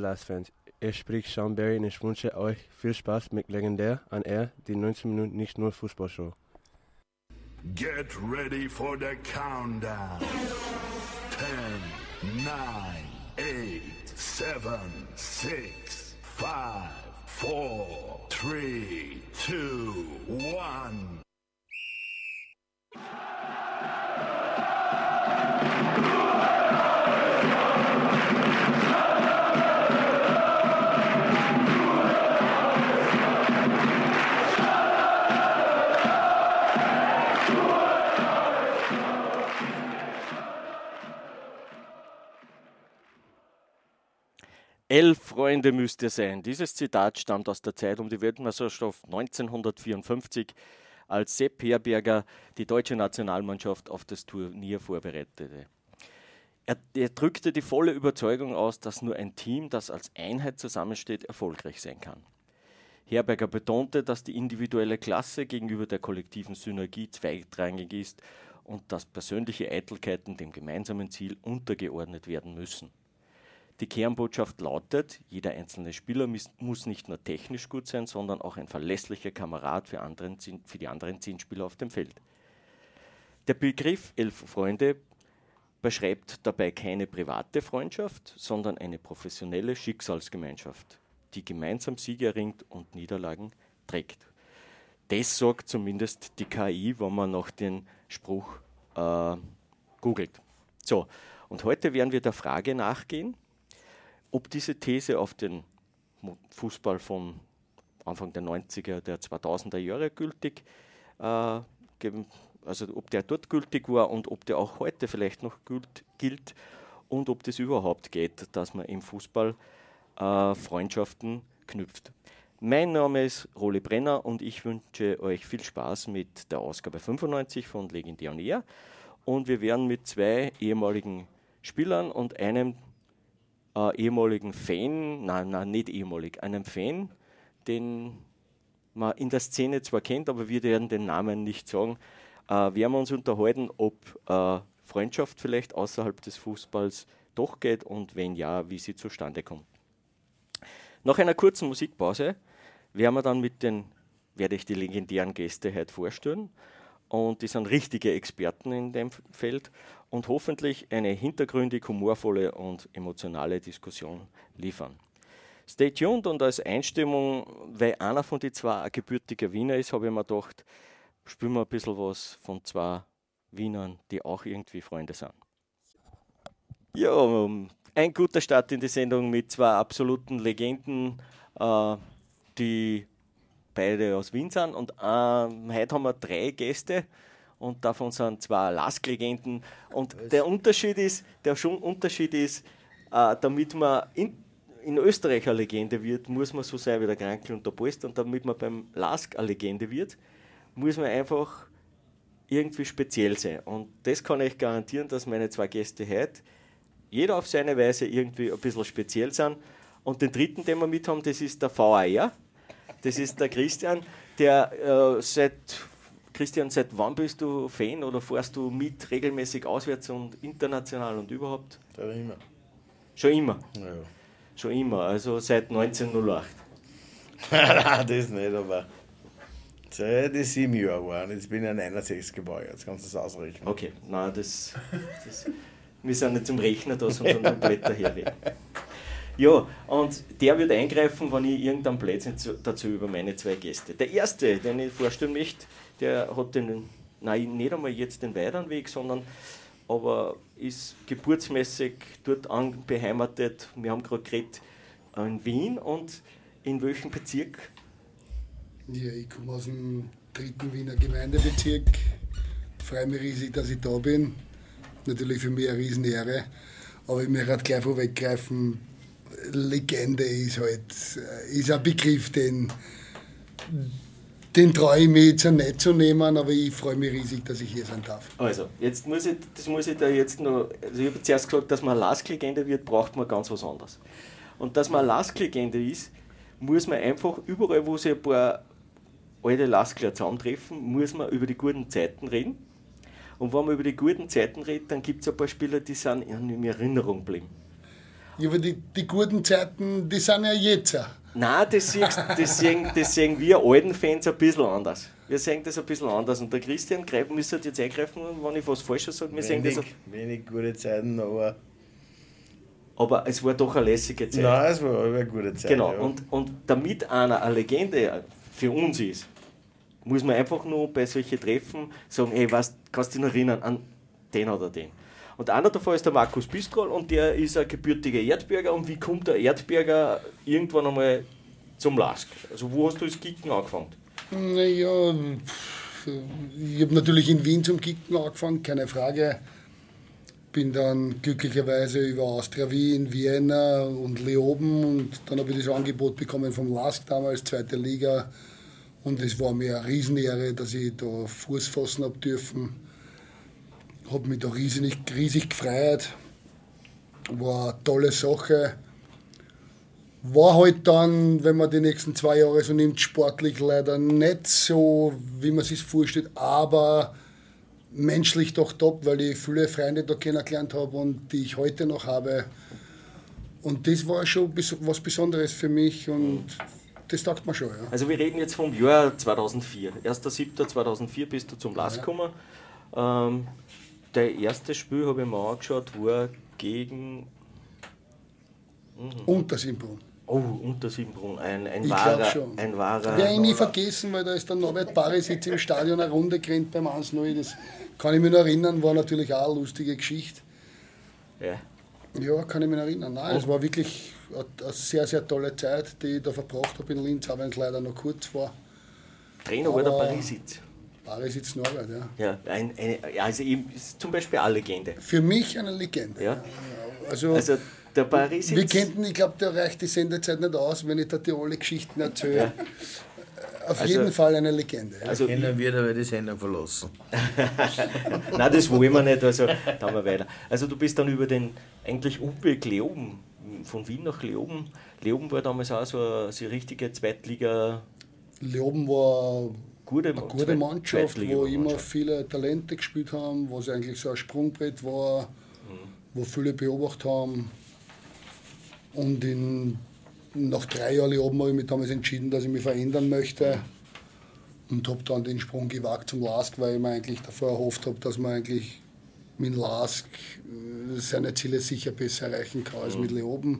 Glasfans. Er spricht Sean Berry und ich wünsche euch viel Spaß mit Legendär an Air, die 19 Minuten nicht nur Fußballshow. Get ready for the countdown. 10, 9, 8, 7, 6, 5, 4, 3, 2, 1. Elf Freunde müsst ihr sein. Dieses Zitat stammt aus der Zeit um die Weltmeisterschaft 1954, als Sepp Herberger die deutsche Nationalmannschaft auf das Turnier vorbereitete. Er drückte die volle Überzeugung aus, dass nur ein Team, das als Einheit zusammensteht, erfolgreich sein kann. Herberger betonte, dass die individuelle Klasse gegenüber der kollektiven Synergie zweitrangig ist und dass persönliche Eitelkeiten dem gemeinsamen Ziel untergeordnet werden müssen. Die Kernbotschaft lautet, jeder einzelne Spieler muss nicht nur technisch gut sein, sondern auch ein verlässlicher Kamerad für die anderen 10 Spieler auf dem Feld. Der Begriff 11 Freunde beschreibt dabei keine private Freundschaft, sondern eine professionelle Schicksalsgemeinschaft, die gemeinsam Siege erringt und Niederlagen trägt. Das sagt zumindest die KI, wenn man nach den Spruch googelt. So, und heute werden wir der Frage nachgehen, ob diese These auf den Fußball von Anfang der 90er, der 2000er Jahre gültig, also ob der dort gültig war und ob der auch heute vielleicht noch gilt und ob das überhaupt geht, dass man im Fußball Freundschaften knüpft. Mein Name ist Rolli Brenner und ich wünsche euch viel Spaß mit der Ausgabe 95 von Legendär on Air. Und wir werden mit 2 ehemaligen Spielern und einem ehemaligen Fan, einem Fan, den man in der Szene zwar kennt, aber wir werden den Namen nicht sagen, werden wir uns unterhalten, ob Freundschaft vielleicht außerhalb des Fußballs doch geht und wenn ja, wie sie zustande kommt. Nach einer kurzen Musikpause werde ich die legendären Gäste heute vorstellen. Und die sind richtige Experten in dem Feld und hoffentlich eine hintergründig, humorvolle und emotionale Diskussion liefern. Stay tuned und als Einstimmung, weil einer von den 2 ein gebürtiger Wiener ist, habe ich mir gedacht, spielen wir ein bisschen was von 2 Wienern, die auch irgendwie Freunde sind. Ja, ein guter Start in die Sendung mit 2 absoluten Legenden, die beide aus Wien sind und heute haben wir 3 Gäste und davon sind 2 Lask-Legenden und der Unterschied ist, damit man in Österreich eine Legende wird, muss man so sein wie der Krankl und der Polster und damit man beim Lask eine Legende wird, muss man einfach irgendwie speziell sein und das kann ich garantieren, dass meine 2 Gäste heute jeder auf seine Weise irgendwie ein bisschen speziell sind und den dritten, den wir mit haben, das ist der VAR. Das ist der Christian, der seit wann bist du Fan oder fährst du mit regelmäßig auswärts und international und überhaupt? Ja, immer. Schon immer? Ja. Schon immer, also seit 1908. Nein, das nicht, aber seit ich 7 Jahre war und jetzt bin ich ein 61 Gebäude, jetzt kannst du das ausrechnen. Okay, nein, wir sind nicht zum Rechnen da, sondern zum Blätter herreden. Ja, und der wird eingreifen, wenn ich irgendeinen Blödsinn dazu über meine 2 Gäste. Der erste, den ich vorstellen möchte, der hat nicht einmal jetzt den weiteren Weg, sondern aber ist geburtsmäßig dort beheimatet. Wir haben gerade geredet in Wien und in welchem Bezirk? Ja, ich komme aus dem 3. Wiener Gemeindebezirk. Freue mich riesig, dass ich da bin. Natürlich für mich eine Riesenehre. Aber ich möchte gleich vorweggreifen, Legende ist ein Begriff, den traue ich mich jetzt nicht zu nehmen, aber ich freue mich riesig, dass ich hier sein darf. Also, jetzt muss ich da jetzt noch, also ich habe zuerst gesagt, dass man eine Lask-Legende wird, braucht man ganz was anderes. Und dass man eine Lask-Legende ist, muss man einfach überall, wo sich ein paar alte Laskler zusammentreffen, muss man über die guten Zeiten reden. Und wenn man über die guten Zeiten redet, dann gibt es ein paar Spieler, die sind in Erinnerung geblieben. Ja, aber die guten Zeiten, die sind ja jetzt. Nein, das sehen wir alten Fans ein bisschen anders. Wir sehen das ein bisschen anders. Und der Christian müsste jetzt eingreifen, wenn ich was Falsches sage. Wir sehen das Wenig gute Zeiten, aber es war doch eine lässige Zeit. Nein, es war eine gute Zeit. Genau, ja. und damit einer eine Legende für uns ist, muss man einfach nur bei solchen Treffen sagen, hey, kannst du dich noch erinnern an den oder den. Und einer davon ist der Markus Bistrol und der ist ein gebürtiger Erdberger. Und wie kommt der Erdberger irgendwann einmal zum LASK? Also wo hast du das Kicken angefangen? Naja, ich habe natürlich in Wien zum Kicken angefangen, keine Frage. Bin dann glücklicherweise über Austria Wien, Vienna und Leoben und dann habe ich das Angebot bekommen vom LASK damals, 2. Liga. Und es war mir eine Riesenehre, dass ich da Fuß fassen habe dürfen. Habe mich da riesig gefreut. War eine tolle Sache. War halt dann, wenn man die nächsten 2 Jahre so nimmt, sportlich leider nicht so, wie man sich vorstellt, aber menschlich doch top, weil ich viele Freunde da kennengelernt habe und die ich heute noch habe. Und das war schon was Besonderes für mich und das taugt mir schon. Ja. Also wir reden jetzt vom Jahr 2004. 1.7.2004 bist du zum LASK gekommen. Der erste Spiel, habe ich mir angeschaut, war gegen... Untersimbrunn. Oh, Untersimbrunn. Ein Ich wahrer... glaube schon. Ein wahrer Werde ich nie vergessen, weil da ist der Norbert Barisitz im Stadion eine Runde gerannt beim 1-0. Das kann ich mich noch erinnern, war natürlich auch eine lustige Geschichte. ja. Ja, kann ich mich noch erinnern. Nein, es war wirklich eine sehr, sehr tolle Zeit, die ich da verbracht habe in Linz, auch wenn es leider noch kurz war. Trainer war der Aber- Barisitz. Barisitz Norbert, ja. Ja, also ihm ist zum Beispiel eine Legende. Für mich eine Legende. Ja? Also Also der Barisitz... wir könnten, ich glaube, der reicht die Sendezeit nicht aus, wenn ich da die alle Geschichten erzähle. Ja. Auf Also- jeden Fall eine Legende. Ja. Also, Kennen wir, da die Sendung verlassen. nein, das wollen wir nicht, also da haben wir weiter. Also du bist dann über den eigentlich Umweg Leoben, von Wien nach Leoben. Leoben war damals auch so eine richtige Zweitliga, Leoben war gute eine gute Mannschaft, Zweitliga- wo immer Mannschaft. viele Talente gespielt haben, wo es eigentlich so ein Sprungbrett war, wo viele beobachtet haben. Und nach 3 Jahren Leoben habe ich mich damals entschieden, dass ich mich verändern möchte. Und habe dann den Sprung gewagt zum LASK, weil ich mir eigentlich davor erhofft habe, dass man eigentlich mit dem LASK seine Ziele sicher besser erreichen kann als mit Leoben.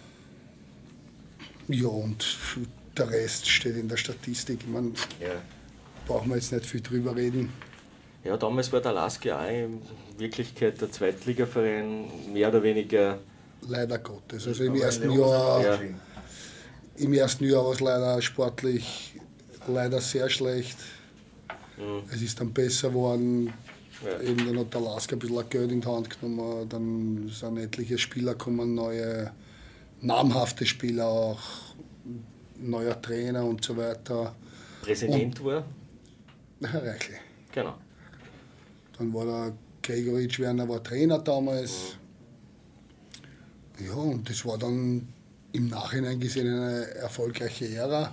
Ja, und der Rest steht in der Statistik. Ich meine, Ja. brauchen wir jetzt nicht viel drüber reden. Ja, damals war der LASK ja auch in Wirklichkeit der Zweitligaverein, mehr oder weniger. Leider Gottes. Also im Aber ersten Leoben sind Jahr, aufgestiegen. im ersten Jahr war es leider sportlich leider sehr schlecht. Es ist dann besser geworden. Ja. Eben dann hat der LASK ein bisschen Geld in die Hand genommen. Dann sind etliche Spieler gekommen, neue namhafte Spieler auch, neuer Trainer und so weiter. Präsident war. Herr Reichel. Genau. Dann war der Gregoritsch Werner war Trainer damals. Ja, und das war dann im Nachhinein gesehen eine erfolgreiche Ära,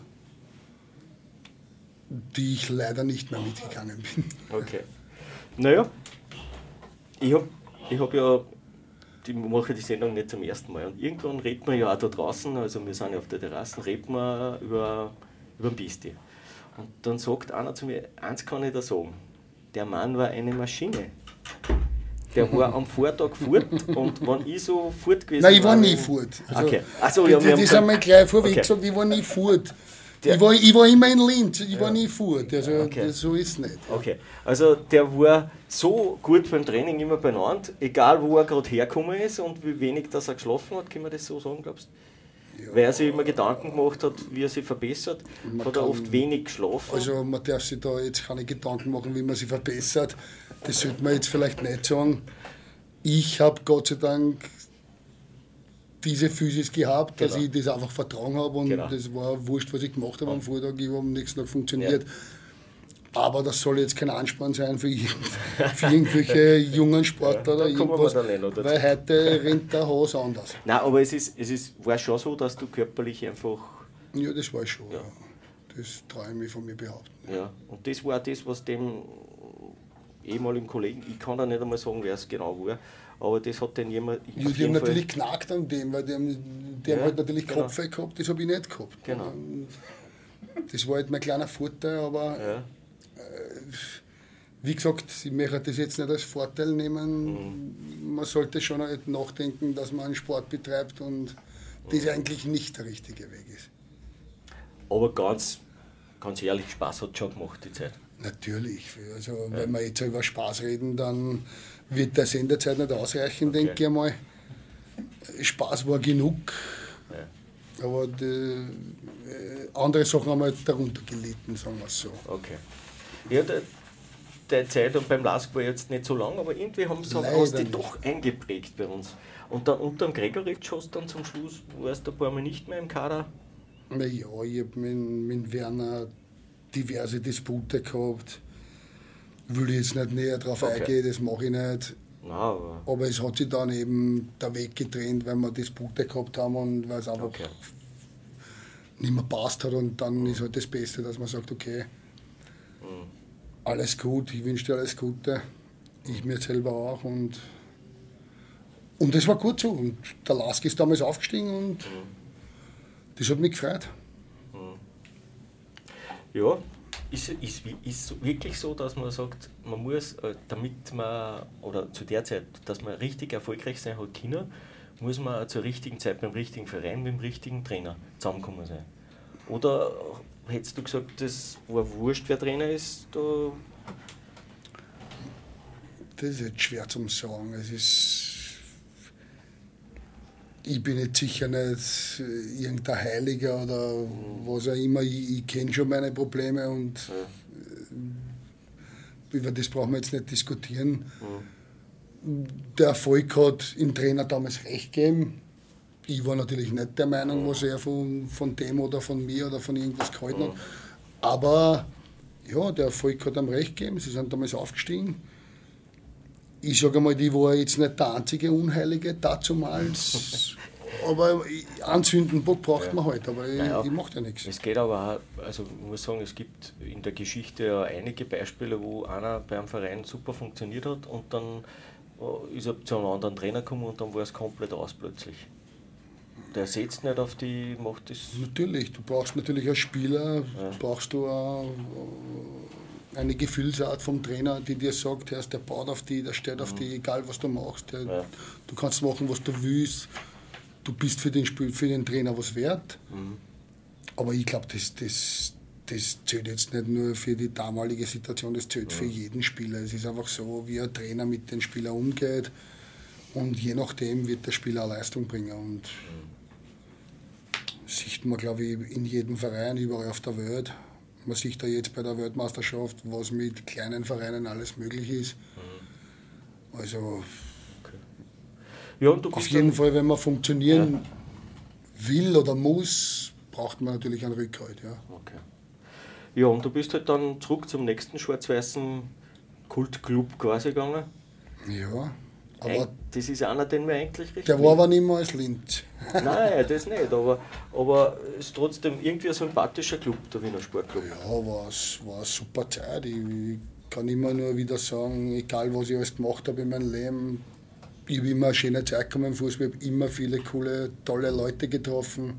die ich leider nicht mehr mitgegangen bin. Okay. Naja, ich hab ja, ich mache die Sendung nicht zum ersten Mal. Und irgendwann redet man ja auch da draußen, also wir sind ja auf der Terrasse, redet man über den Bisti. Und dann sagt einer zu mir, eins kann ich da sagen, der Mann war eine Maschine. Der war am Vortag fort und wenn ich so fort gewesen Nein, ich war nie fort. Also, Okay. Achso, ja, wir haben das haben wir gleich vorweg Okay. gesagt, ich war nie fort. Der- Ich war immer in Linz, ich war nie fort. Also Okay. so ist es nicht. Okay, also der war so gut beim Training immer beieinander, egal wo er gerade hergekommen ist und wie wenig dass er geschlafen hat, kann man das so sagen, glaubst du? Weil er sich immer Gedanken gemacht hat, wie er sich verbessert, Man hat er kann- oft wenig geschlafen. Also man darf sich da jetzt keine Gedanken machen, wie man sich verbessert. Das sollte man jetzt vielleicht nicht sagen. Ich habe Gott sei Dank diese Physis gehabt, dass Genau. ich das einfach vertragen habe und Genau. das war wurscht, was ich gemacht habe am Vortag, ich habe am nächsten Tag funktioniert. Aber das soll jetzt kein Ansporn sein für irgendwelche jungen Sportler oder da kommen wir irgendwas, dann noch dazu. weil heute rennt der Hase anders. Nein, aber war schon so, dass du körperlich einfach, Ja, das war ich schon. Ja. Das traue ich mich von mir behaupten. ja, und das war das, was dem ehemaligen Kollegen, ich kann da nicht einmal sagen, wer es genau war, Aber das hat dann jemand. Ja, die haben natürlich knackt an dem, weil die haben halt natürlich Kopfweh gehabt, das habe ich nicht gehabt. Genau. Das war halt mein kleiner Vorteil, aber wie gesagt, ich möchte das jetzt nicht als Vorteil nehmen. Man sollte schon halt nachdenken, dass man einen Sport betreibt und das eigentlich nicht der richtige Weg ist. Aber ganz ehrlich, Spaß hat schon gemacht, die Zeit. Natürlich. Also, wenn wir jetzt über Spaß reden, dann wird der Sendezeit nicht ausreichen, denke ich einmal. Spaß war genug, aber andere Sachen haben halt darunter gelitten, sagen wir es so. Okay. Ja, deine Zeit und beim LASK war jetzt nicht so lang, aber irgendwie hast die doch eingeprägt bei uns. Und dann unter dem Gregoritsch hast du dann zum Schluss, warst du ein paar Mal nicht mehr im Kader? Naja, ich habe mit Werner diverse Dispute gehabt. Will ich jetzt nicht näher drauf eingehen, das mache ich nicht. Nein, aber es hat sich dann eben der Weg getrennt, weil wir Dispute gehabt haben und weil es einfach nicht mehr passt hat. Und dann ist halt das Beste, dass man sagt, okay, alles gut, ich wünsche dir alles Gute. Ich mir selber auch. Und das war gut so. Und der LASK ist damals aufgestiegen und das hat mich gefreut. Ja, ist wirklich so, dass man sagt, man muss, damit man, oder zu der Zeit, dass man richtig erfolgreich sein hat können, muss man zur richtigen Zeit beim richtigen Verein, mit dem richtigen Trainer zusammenkommen sein. Oder hättest du gesagt, das war wurscht, wer Trainer ist? Das ist jetzt schwer zu sagen. Ich bin jetzt sicher nicht irgendein Heiliger oder was auch immer. Ich kenne schon meine Probleme und über das brauchen wir jetzt nicht diskutieren. Der Erfolg hat dem Trainer damals recht gegeben. Ich war natürlich nicht der Meinung, was er von dem oder von mir oder von irgendwas gehalten hat. Aber ja, der Erfolg hat ihm recht gegeben. Sie sind damals aufgestiegen. Ich sage einmal, ich war jetzt nicht der einzige Unheilige dazumals. Aber anzünden braucht man halt, aber ich mache ja nichts. Es geht aber auch, also ich muss sagen, es gibt in der Geschichte ja einige Beispiele, wo einer bei einem Verein super funktioniert hat und dann ist er zu einem anderen Trainer gekommen und dann war es komplett aus plötzlich. Der setzt nicht auf die, macht das. Natürlich, du brauchst natürlich als Spieler, brauchst du eine Gefühlsart vom Trainer, die dir sagt, der baut auf die, der steht auf die, egal was du machst. Du kannst machen, was du willst. Du bist für den Trainer was wert. Aber ich glaube, das zählt jetzt nicht nur für die damalige Situation, das zählt für jeden Spieler. Es ist einfach so, wie ein Trainer mit den Spielern umgeht. Und je nachdem wird der Spieler eine Leistung bringen. Und das sieht man, glaube ich, in jedem Verein, überall auf der Welt. Man sieht da jetzt bei der Weltmeisterschaft, was mit kleinen Vereinen alles möglich ist. Also ja, und du bist auf jeden Fall, wenn man funktionieren will oder muss, braucht man natürlich einen Rückhalt. Ja. Okay. Ja, und du bist halt dann zurück zum nächsten schwarz-weißen Kultclub quasi gegangen. Ja, aber das ist einer, den wir eigentlich richtig. der war aber nicht mehr als Linz. Nein, das nicht, aber es ist trotzdem irgendwie ein sympathischer Club, der Wiener Sportclub. Ja, war eine super Zeit. Ich kann immer nur wieder sagen, egal was ich alles gemacht habe in meinem Leben, ich habe immer eine schöne Zeit gehabt im Fußball, ich habe immer viele coole, tolle Leute getroffen.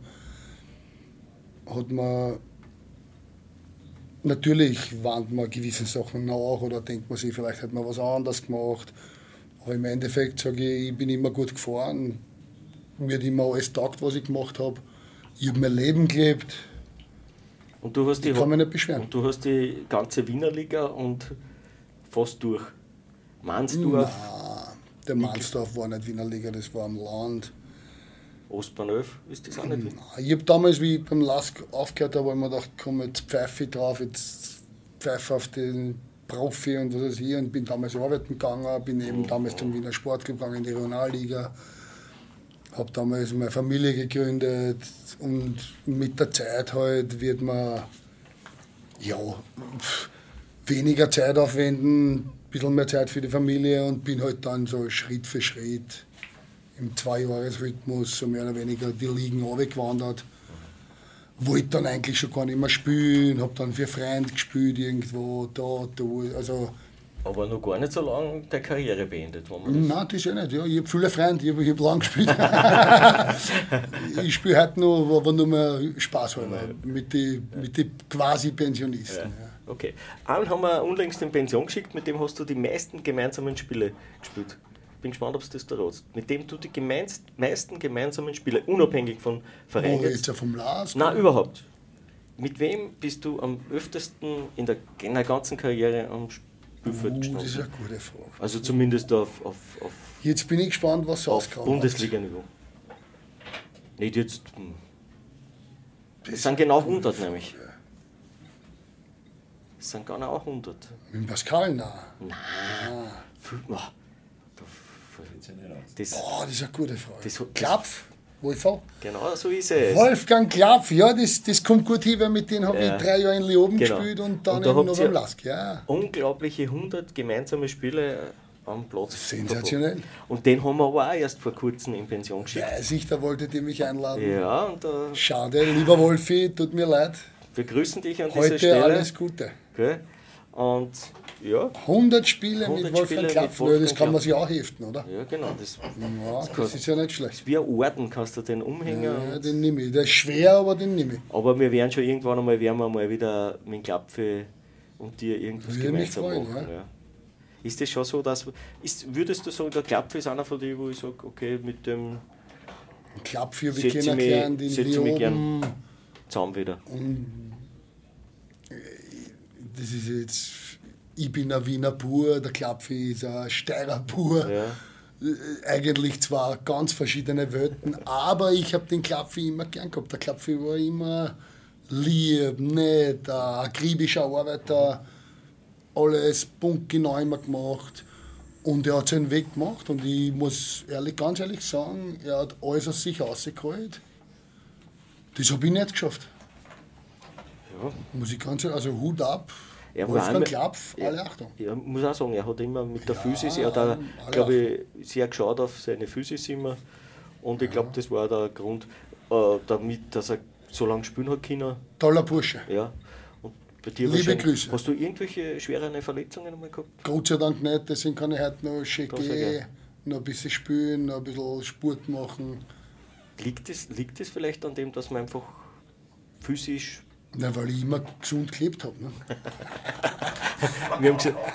Natürlich wandert man gewisse Sachen nach oder denkt man sich, vielleicht hätte man was anderes gemacht. Aber im Endeffekt sage ich bin immer gut gefahren. Mir hat immer alles taugt, was ich gemacht habe. Ich habe mein Leben gelebt. Und du hast ich kann mich nicht beschweren. Und du hast die ganze Wiener Liga und fast durch. Mansdorf? Nein, der Mansdorf war nicht Wiener Liga, das war am Land. Ostbahnhof, ist das auch nicht? Nein, ich habe damals, wie ich beim LASK aufgehört habe, immer gedacht, komm, jetzt pfeife ich drauf, jetzt pfeife auf den Profi und was weiß ich. Und bin damals arbeiten gegangen, bin eben damals zum Wiener Sportclub gegangen, in die Regionalliga. Habe damals meine Familie gegründet und mit der Zeit halt wird man weniger Zeit aufwenden, ein bisschen mehr Zeit für die Familie und bin halt dann so Schritt für Schritt im 2-Jahres-Rhythmus so mehr oder weniger die Ligen runtergewandert. Wollte dann eigentlich schon gar nicht mehr spielen, habe dann für Freunde gespielt, irgendwo, da. Also Aber noch gar nicht so lange der Karriere beendet. Nein, das ja nicht. Ja. Ich habe viele Freunde, ich hab lang gespielt. Ich spiele heute noch, aber nur mehr Spaß haben, mit den quasi Pensionisten. Ja. Okay. Einen haben wir unlängst in Pension geschickt, mit dem hast du die meisten gemeinsamen Spiele gespielt. Bin gespannt, ob es das da ratst. Mit dem du die meisten gemeinsamen Spiele, unabhängig von Vereinen. Oh, jetzt ja vom Lars? Nein, überhaupt. Mit wem bist du am öftesten in der ganzen Karriere am Spielfeld gestanden? Das ist eine gute Frage. Also zumindest auf Jetzt bin ich gespannt, was rauskommt. Bundesliga-Niveau. Nicht jetzt. Es sind genau 100 nämlich. Es sind genau 100. Mit dem Pascal? Nein. Das ist eine gute Frage. Klapf? Wolfer? Genau, so ist es. Wolfgang Klapf, ja, das kommt gut hin, weil mit denen habe ich 3 Jahre in Leoben gespielt und dann noch beim Lask. Ja. Unglaubliche 100 gemeinsame Spiele am Platz. Sensationell. Und den haben wir aber auch erst vor kurzem in Pension geschickt. Weiß ich, da wolltet ihr mich einladen. Ja, und schade, lieber Wolfi, tut mir leid. Wir grüßen dich an Heute dieser Stelle. Alles Gute. Okay. Und ja. 100 Spiele 100 mit Wolfgang Klapf, das kann man sich auch heften, oder? Ja, genau. Das ist ja nicht schlecht. Das ist wie ein Orden, kannst du den umhängen. Ja, den nehme ich. Der ist schwer, aber den nehme ich. Aber wir werden schon irgendwann einmal, wieder mit dem Klapfe und dir irgendwas gemeinsam machen. Ja. Ist das schon so, würdest du sagen, der Klapfe ist einer von denen, wo ich sage, okay, mit dem Klapfe, wir kennengelernt in Leoben. Zusammen wieder. Und das ist jetzt, ich bin ein Wiener pur, der Klapfe ist ein Steirer pur. Ja. Eigentlich zwar ganz verschiedene Welten, aber ich habe den Klapfe immer gern gehabt. Der Klapfe war immer lieb, nett, ein akribischer Arbeiter, alles punktgenau immer gemacht. Und er hat seinen Weg gemacht und ich muss ganz ehrlich sagen, er hat alles aus sich rausgeholt. Das habe ich nicht geschafft. Ja. Muss ich ganz ehrlich, also Hut ab. Wolfgang Klapf, alle Achtung. Ja, muss auch sagen, er hat immer mit der Physis, er hat auch, glaube ich, sehr geschaut auf seine Physis immer. Und ich glaube, das war der Grund, damit, dass er so lange spielen hat können. Toller Bursche. Ja. Und bei dir liebe Grüße. Hast du irgendwelche schwereren Verletzungen einmal gehabt? Gott sei Dank nicht, deswegen kann ich heute noch schön gehen, noch ein bisschen spielen, noch ein bisschen Sport machen. Liegt es vielleicht an dem, dass man einfach physisch... Na, weil ich immer gesund gelebt habe. Ne? Wir haben gesagt,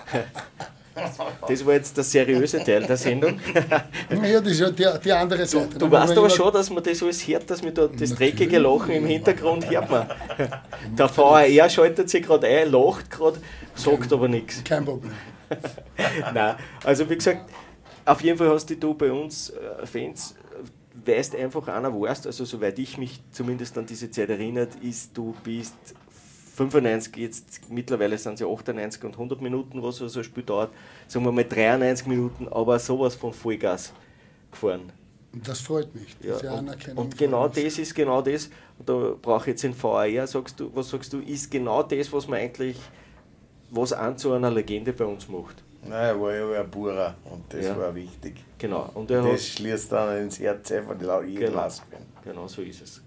das war jetzt der seriöse Teil der Sendung. Ja, das ist ja die andere Seite. Du weißt aber schon, dass man das alles hört, dass man da das dreckige Lachen im Hintergrund hört man. Der VAR schaltet sich gerade ein, lacht gerade, sagt aber nichts. Kein Problem. Nein, also wie gesagt, auf jeden Fall hast du bei uns Fans, weißt einfach einer warst, also soweit ich mich zumindest an diese Zeit erinnert, ist, du bist 95, jetzt mittlerweile sind es ja 98 und 100 Minuten, was so ein Spiel dauert, sagen wir mal 93 Minuten, aber sowas von Vollgas gefahren. Das freut mich. Das ja, und genau das ist genau das, und da brauche ich jetzt den VAR, was sagst du, ist genau das, was man eigentlich, was an zu einer Legende bei uns macht. Nein, er war ja ein Purer und das war wichtig. Genau. Und das schließt dann ins Herz von jedem Lask. Genau so ist es.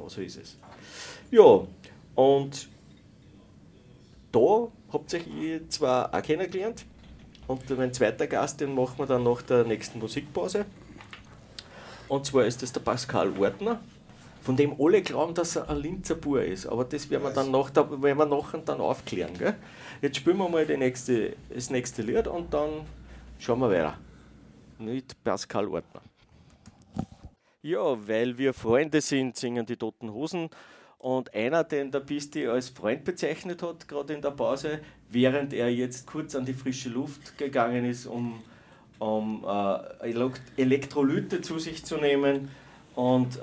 Ja, und da habt ihr zwar auch kennengelernt und mein zweiter Gast, den machen wir dann nach der nächsten Musikpause. Und zwar ist das der Pascal Ortner, von dem alle glauben, dass er ein Linzer Bur ist. Aber das werden wir dann nachher aufklären. Gell? Jetzt spielen wir mal das nächste Lied und dann schauen wir weiter. Mit Pascal Ortner. Ja, weil wir Freunde sind, singen die Toten Hosen. Und einer, den der Pisti als Freund bezeichnet hat, gerade in der Pause, während er jetzt kurz an die frische Luft gegangen ist, um Elektrolyte zu sich zu nehmen und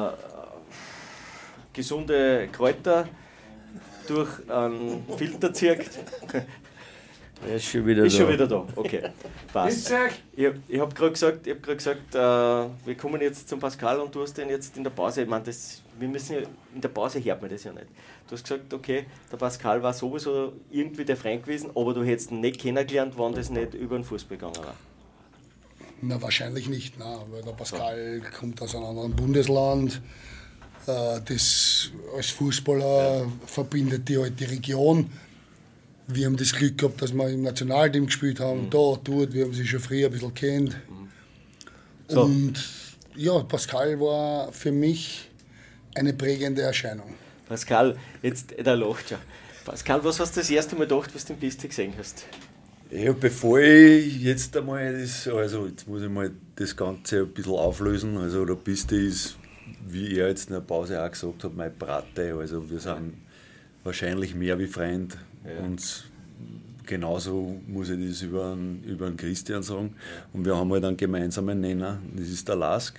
gesunde Kräuter durch einen Filter zirkt. Er ist schon wieder da. Okay, passt. Ich habe gerade gesagt, wir kommen jetzt zum Pascal und du hast den jetzt in der Pause, ich meine, wir müssen ja, in der Pause hört man das ja nicht. Du hast gesagt, okay, der Pascal war sowieso irgendwie der Freund gewesen, aber du hättest ihn nicht kennengelernt, wenn das nicht über den Fußball gegangen war. Na, wahrscheinlich nicht, weil der Pascal kommt aus einem anderen Bundesland. Das als Fußballer verbindet die Region. Wir haben das Glück gehabt, dass wir im Nationalteam gespielt haben, dort, wir haben sie schon früher ein bisschen kennt. So. Und ja, Pascal war für mich eine prägende Erscheinung. Pascal, jetzt, der lacht schon. Pascal, was hast du das erste Mal gedacht, was du im Piste gesehen hast? Ja, bevor ich jetzt einmal jetzt muss ich mal das Ganze ein bisschen auflösen. Also der Piste ist, wie er jetzt in der Pause auch gesagt hat, mein Brate. Also wir sind wahrscheinlich mehr wie Freund. Ja. Und genauso muss ich das über den Christian sagen. Und wir haben halt einen gemeinsamen Nenner, das ist der Lask.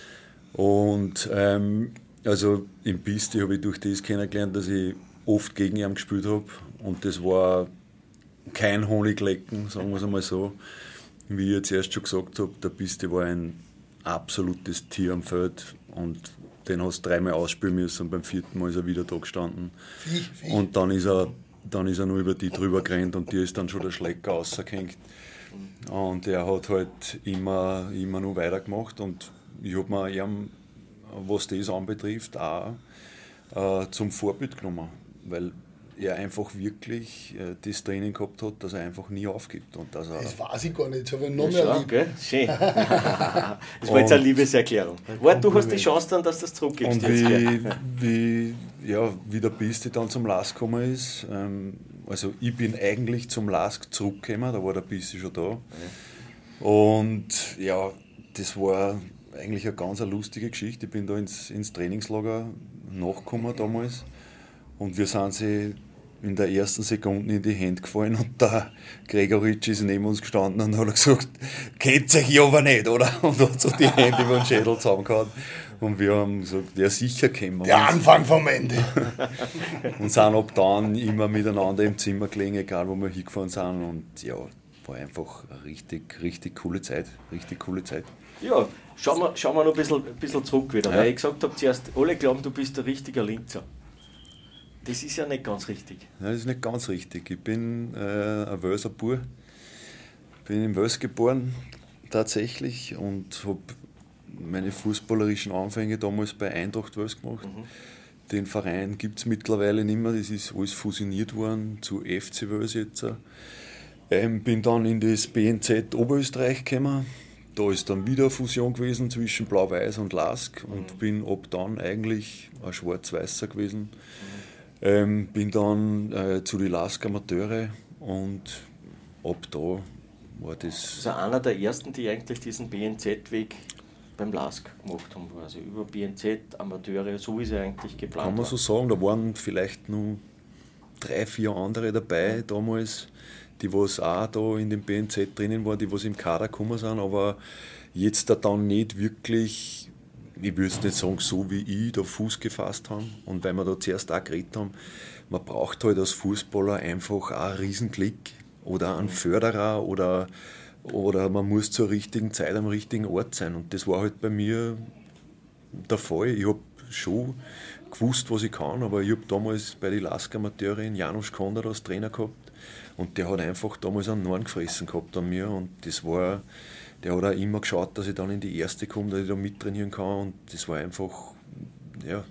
Und also im Piste habe ich durch das kennengelernt, dass ich oft gegen ihn gespielt habe. Und das war kein Honiglecken, sagen wir es einmal so. Wie ich jetzt erst schon gesagt habe, der Piste war ein absolutes Tier am Feld und den hast du 3-mal ausspielen müssen und beim 4. Mal ist er wieder da gestanden. Und dann ist er nur über die drüber gerannt und dir ist dann schon der Schlecker rausgehängt. Und er hat halt immer noch weitergemacht und ich habe mir ihm, was das anbetrifft, auch zum Vorbild genommen, weil er einfach wirklich das Training gehabt hat, dass er einfach nie aufgibt. Und dass er Das weiß ich gar nicht, das habe ich noch Ja, mehr schau, gell? Schön. Das war jetzt eine Liebeserklärung. Warte, du hast die Chance dann, dass du das zurückgibst. Und jetzt, gell? wie der Piste dann zum Lask gekommen ist, also ich bin eigentlich zum Lask zurückgekommen, da war der Piste schon da. Und ja, das war eigentlich eine ganz lustige Geschichte. Ich bin da ins Trainingslager nachgekommen damals und wir sind sie in der ersten Sekunde in die Hände gefallen und der Gregoritsch ist neben uns gestanden und hat gesagt, kennt euch ja aber nicht, oder? Und hat so die Hände über den Schädel zusammengehauen. Und wir haben gesagt, ja sicher kennen wir Der uns. Anfang vom Ende. Und sind ab dann immer miteinander im Zimmer gelegen, egal wo wir hingefahren sind. Und ja, war einfach eine richtig coole Zeit. Richtig coole Zeit. Ja, schauen wir noch ein bisschen zurück wieder, Ja. weil ich gesagt habe zuerst, alle glauben, du bist ein richtiger Linzer. Das ist ja nicht ganz richtig. Nein, das ist nicht ganz richtig. Ich bin ein Wölser Bur. Bin in Wels geboren, tatsächlich, und habe meine fußballerischen Anfänge damals bei Eintracht Wels gemacht. Den Verein gibt es mittlerweile nicht mehr, das ist alles fusioniert worden zu FC Wels jetzt. Bin dann in das BNZ Oberösterreich gekommen. Da ist dann wieder eine Fusion gewesen zwischen Blau-Weiß und Lask und bin ab dann eigentlich ein Schwarz-Weißer gewesen. Bin dann zu den Lask Amateure und ab da war das. Also einer der ersten, die eigentlich diesen BNZ-Weg beim Lask gemacht haben. Also über BNZ, Amateure, so wie sie eigentlich geplant Kann man so sagen, da waren vielleicht nur 3, 4 andere dabei damals, die was auch da in dem BNZ drinnen waren, die was im Kader gekommen sind, aber jetzt da dann nicht wirklich, ich würde es nicht sagen, so wie ich da Fuß gefasst haben. Und weil wir da zuerst auch geredet haben, man braucht halt als Fußballer einfach auch einen Riesenklick oder einen Förderer oder man muss zur richtigen Zeit am richtigen Ort sein. Und das war halt bei mir der Fall. Ich habe schon gewusst, was ich kann, aber ich habe damals bei den Lask Amateuren Janusz Kondor als Trainer gehabt und der hat einfach damals einen Norn gefressen gehabt an mir und das war, der hat auch immer geschaut, dass ich dann in die erste komme, dass ich da mittrainieren kann und das war einfach, ja.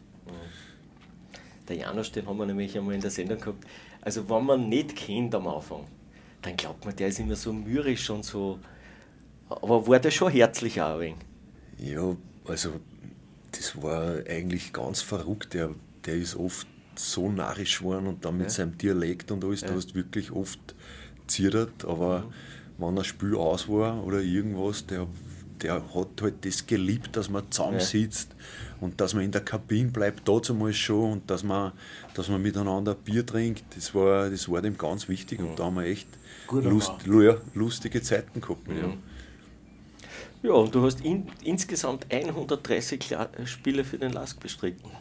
Der Janusz, den haben wir nämlich einmal in der Sendung gehabt. Also wenn man nicht kennt am Anfang, dann glaubt man, der ist immer so mürrisch und so. Aber war der schon herzlich auch ein wenig? Ja, also das war eigentlich ganz verrückt. Der ist oft so narrisch geworden und dann mit seinem Dialekt und alles, da hast du wirklich oft zittert, aber wenn ein Spiel aus war oder irgendwas, der hat halt das geliebt, dass man zusammensitzt und dass man in der Kabine bleibt, dazu mal schon und dass man miteinander Bier trinkt, das war dem ganz wichtig und da haben wir echt lustige Zeiten gehabt mit ihm. Ja, und du hast insgesamt 130 Spiele für den Lask bestritten.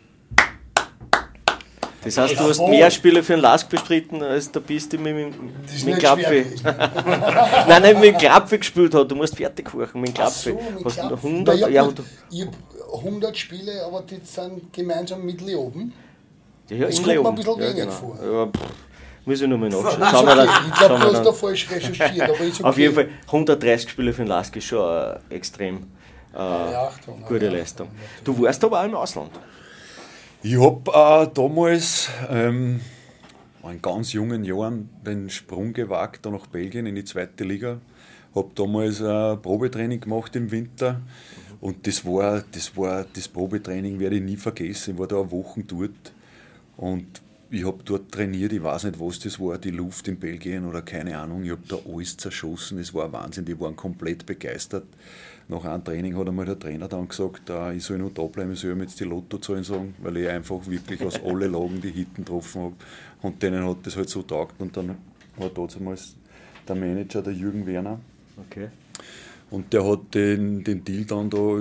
Das heißt, du hast mehr Spiele für den Lask bestritten, als der Piste mit dem Klapfe. Nein, mit dem Klapfe gespielt hat. Du musst fertig kochen mit dem Klapfe. Hast du 100? Ich habe 100 Spiele, aber die sind gemeinsam mit Leoben. Ja, Das in kommt mir Leoben. ein bisschen wenig genau. vor. Ja, muss ich nochmal nachschauen. Ist Schauen wir okay. dann- Ich glaube, schauen du wir hast da dann. falsch recherchiert, aber ist okay. Auf jeden Fall 130 Spiele für den Lask ist schon eine extrem Achtung, gute Achtung. Leistung. Du warst aber auch im Ausland. Ich habe damals, in ganz jungen Jahren den Sprung gewagt, da nach Belgien in die 2. Liga. Habe damals ein Probetraining gemacht im Winter und das Probetraining werde ich nie vergessen. Ich war da eine Woche dort und ich habe dort trainiert, ich weiß nicht, was das war, die Luft in Belgien oder keine Ahnung. Ich habe da alles zerschossen, es war ein Wahnsinn, die waren komplett begeistert. Nach einem Training hat einmal der Trainer dann gesagt, ich soll noch da bleiben, ich soll ihm jetzt die Lottozahlen sagen, weil ich einfach wirklich aus allen Lagen die Hitten getroffen habe. Und denen hat das halt so taugt. Und dann war damals der Manager, der Jürgen Werner. Okay. Und der hat den Deal dann da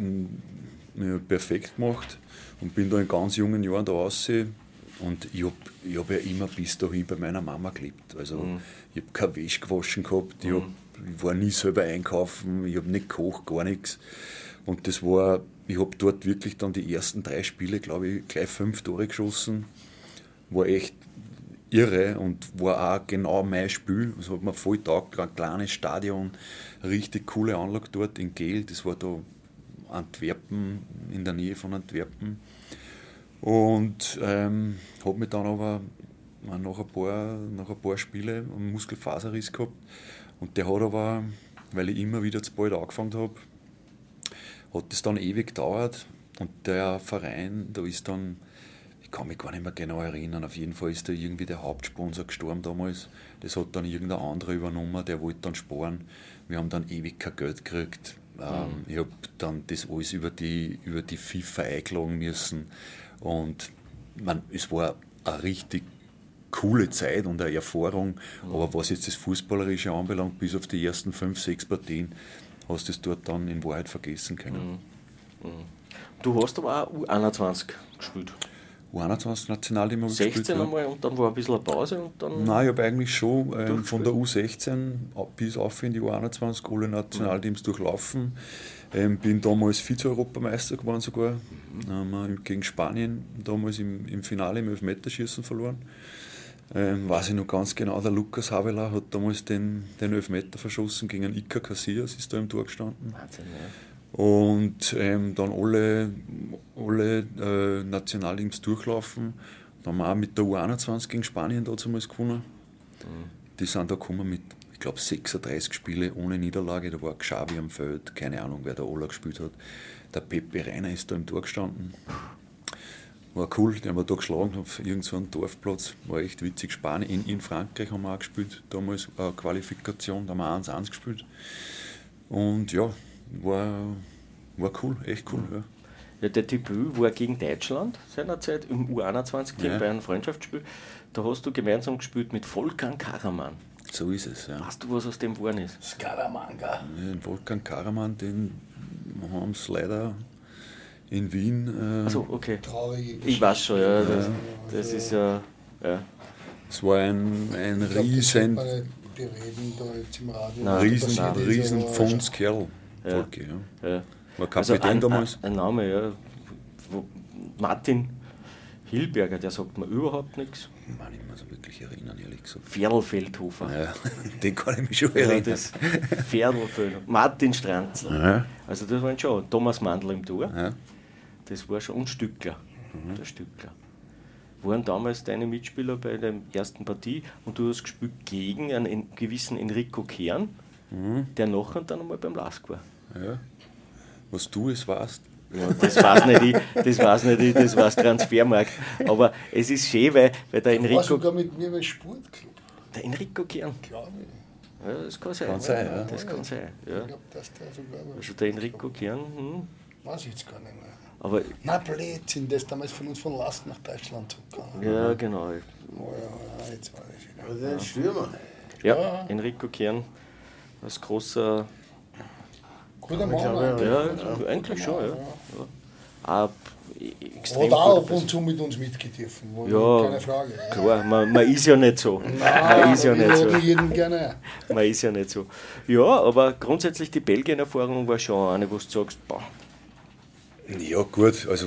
perfekt gemacht und bin da in ganz jungen Jahren da raus. Und ich hab ja immer bis dahin bei meiner Mama gelebt. Also ich habe keine Wäsche gewaschen gehabt, ich war nie selber einkaufen, ich habe nicht gekocht, gar nichts. Und ich habe dort wirklich dann die ersten 3 Spiele, glaube ich, gleich 5 Tore geschossen. War echt irre und war auch genau mein Spiel. Das hat mir voll getaugt, ein kleines Stadion, richtig coole Anlage dort in Gel. Das war da Antwerpen, in der Nähe von Antwerpen. Und habe mich dann aber nach ein paar Spielen einen Muskelfaserriss gehabt. Und der hat aber, weil ich immer wieder zu bald angefangen habe, hat das dann ewig gedauert. Und der Verein, da ist dann, ich kann mich gar nicht mehr genau erinnern, auf jeden Fall ist da irgendwie der Hauptsponsor gestorben damals. Das hat dann irgendein anderer übernommen, der wollte dann sparen. Wir haben dann ewig kein Geld gekriegt. Ich habe dann das alles über die FIFA einklagen müssen. Und es war eine richtig coole Zeit und eine Erfahrung, aber was jetzt das Fußballerische anbelangt, bis auf die ersten 5, 6 Partien, hast du es dort dann in Wahrheit vergessen können. Du hast aber auch U21 gespielt. U21 Nationalteam habe ich 16 gespielt, einmal und dann war ein bisschen eine Pause und dann... Nein, ich habe eigentlich schon von der U16 bis auf in die U21 alle Nationalteams durchlaufen. Bin damals Vize-Europameister geworden sogar. Haben wir gegen Spanien damals im Finale im Elfmeterschießen verloren. Weiß ich noch ganz genau, der Lucas Havela hat damals den Elfmeter verschossen gegen einen Iker Casillas, ist da im Tor gestanden. Wahnsinn, ja. Und dann alle Nationalteams durchlaufen. Dann haben wir auch mit der U21 gegen Spanien damals gewonnen. Die sind da gekommen mit, ich glaube, 36 Spiele ohne Niederlage. Da war Xavi am Feld, keine Ahnung, wer da alle gespielt hat. Der Pepe Reiner ist da im Tor gestanden. War cool, die haben wir da geschlagen auf irgendeinem Dorfplatz. War echt witzig. Spanien, in Frankreich haben wir auch gespielt, damals eine Qualifikation, da haben wir 1-1 gespielt. Und ja, war cool, echt cool. Ja. Ja, der Debüt war gegen Deutschland seinerzeit im U21-Team bei einem Freundschaftsspiel. Da hast du gemeinsam gespielt mit Volkan Karaman. So ist es, ja. Weißt du, was aus dem geworden ist? Scaramanga. Den Volkan Karaman, den haben sie leider in Wien. Achso, okay. Traurige Geschichte. Ich weiß schon, ja. Das ist ja. Es war ein riesen Die reden da jetzt im Radio. Nein, riesen Pfundskerl. Ja. Volke, ja. Ja. War Kapitän damals. Ein Name, ja. Martin Hilberger, der sagt mir überhaupt nichts. Ich kann mich nicht mehr so wirklich erinnern, ehrlich gesagt. Ferdl-Feldhofer. Ja, den kann ich mich schon Ja, erinnern. das Ferdl-Feldhofer. Martin Stranzl. Ja. Also das waren schon Thomas Mandl im Tor. Ja. Das war schon. Und Stückler. Der Stückler. Waren damals deine Mitspieler bei der ersten Partie und du hast gespielt gegen einen gewissen Enrico Kern, der nachher dann einmal beim LASK war. Ja. Was du es warst. Ja, das weiß nicht ich, das weiß Transfermarkt. Aber es ist schön, weil der Der war Enrico. sogar mit mir beim Sportclub, Der Enrico Kern. glaube ich. Ja, das kann sein. Kann sein, ja. Das kann sein. Ja. Ich glaube, dass der sogar war. Also der Enrico Kern. Weiß ich jetzt gar nicht mehr. Aber Na, Blödsinn, der ist damals von uns von Last nach Deutschland gegangen. ja, genau. Oh ja, jetzt weiß ich wieder. Also ein Stürmer. Ja, Enrico Kern als großer. Guter Mann. Ja, eigentlich schon, ja. Auch extrem Hat auch guter ab und zu mit uns mitgedürfen, Ja, keine Frage. Klar, man ist ja nicht so. Man ist ja wir nicht so. laden jeden gerne. Man ist ja nicht so. Ja, aber grundsätzlich die Belgien-Erfahrung war schon eine, wo du sagst, boah, Ja, gut, also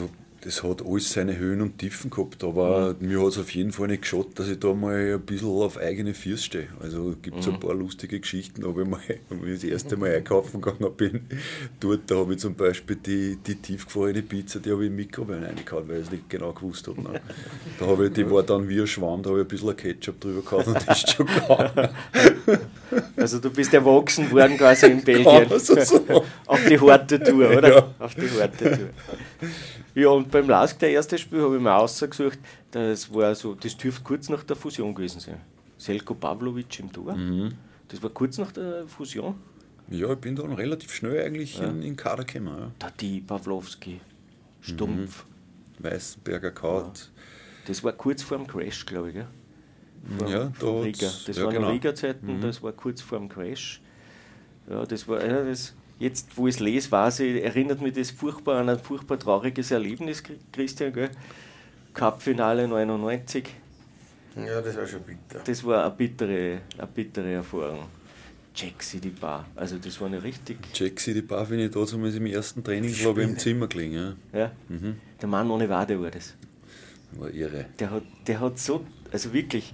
das hat alles seine Höhen und Tiefen gehabt, aber mir hat es auf jeden Fall nicht geschaut, dass ich da mal ein bisschen auf eigene Füße stehe. Also gibt es ein paar lustige Geschichten, aber wenn ich das erste Mal einkaufen gegangen bin, dort, da habe ich zum Beispiel die tiefgefrorene Pizza, die habe ich in die Mikrowelle reingehauen, weil ich es nicht genau gewusst habe. Ne? Da habe ich, die war dann wie ein Schwamm, da habe ich ein bisschen Ketchup drüber gehauen und das ist schon gegangen. Also du bist erwachsen worden quasi in Belgien. Also so. Auf die harte Tour, oder? Ja. Auf die harte Tour. Ja, und beim LASK, der erste Spiel, habe ich mir ausgesucht, das dürfte kurz nach der Fusion gewesen sein. Selko Pavlovic im Tor. Das war kurz nach der Fusion. Ja, ich bin dann relativ schnell eigentlich in den Kader gekommen. Ja. Tati, Pawlowski, Stumpf. Weißenberger Kaut. Das war kurz vor dem Crash, glaube ich. Gell? Ja, Von da Riga. hat's- Das ja, waren genau. Riga-Zeiten, das war kurz vor dem Crash. Ja, das war jetzt, wo ich es lese, weiß ich, erinnert mich das furchtbar an ein furchtbar trauriges Erlebnis, Christian, gell? Cup-Finale 99. Ja, das war schon bitter. Das war eine bittere Erfahrung. Jack City Bar, also das war eine richtig. Jack City Bar bin ich da zumindest im ersten Training, glaube ich, im Zimmer gelegen. Ja. Ja, der Mann ohne Wade war das. War irre. Der hat so, also wirklich,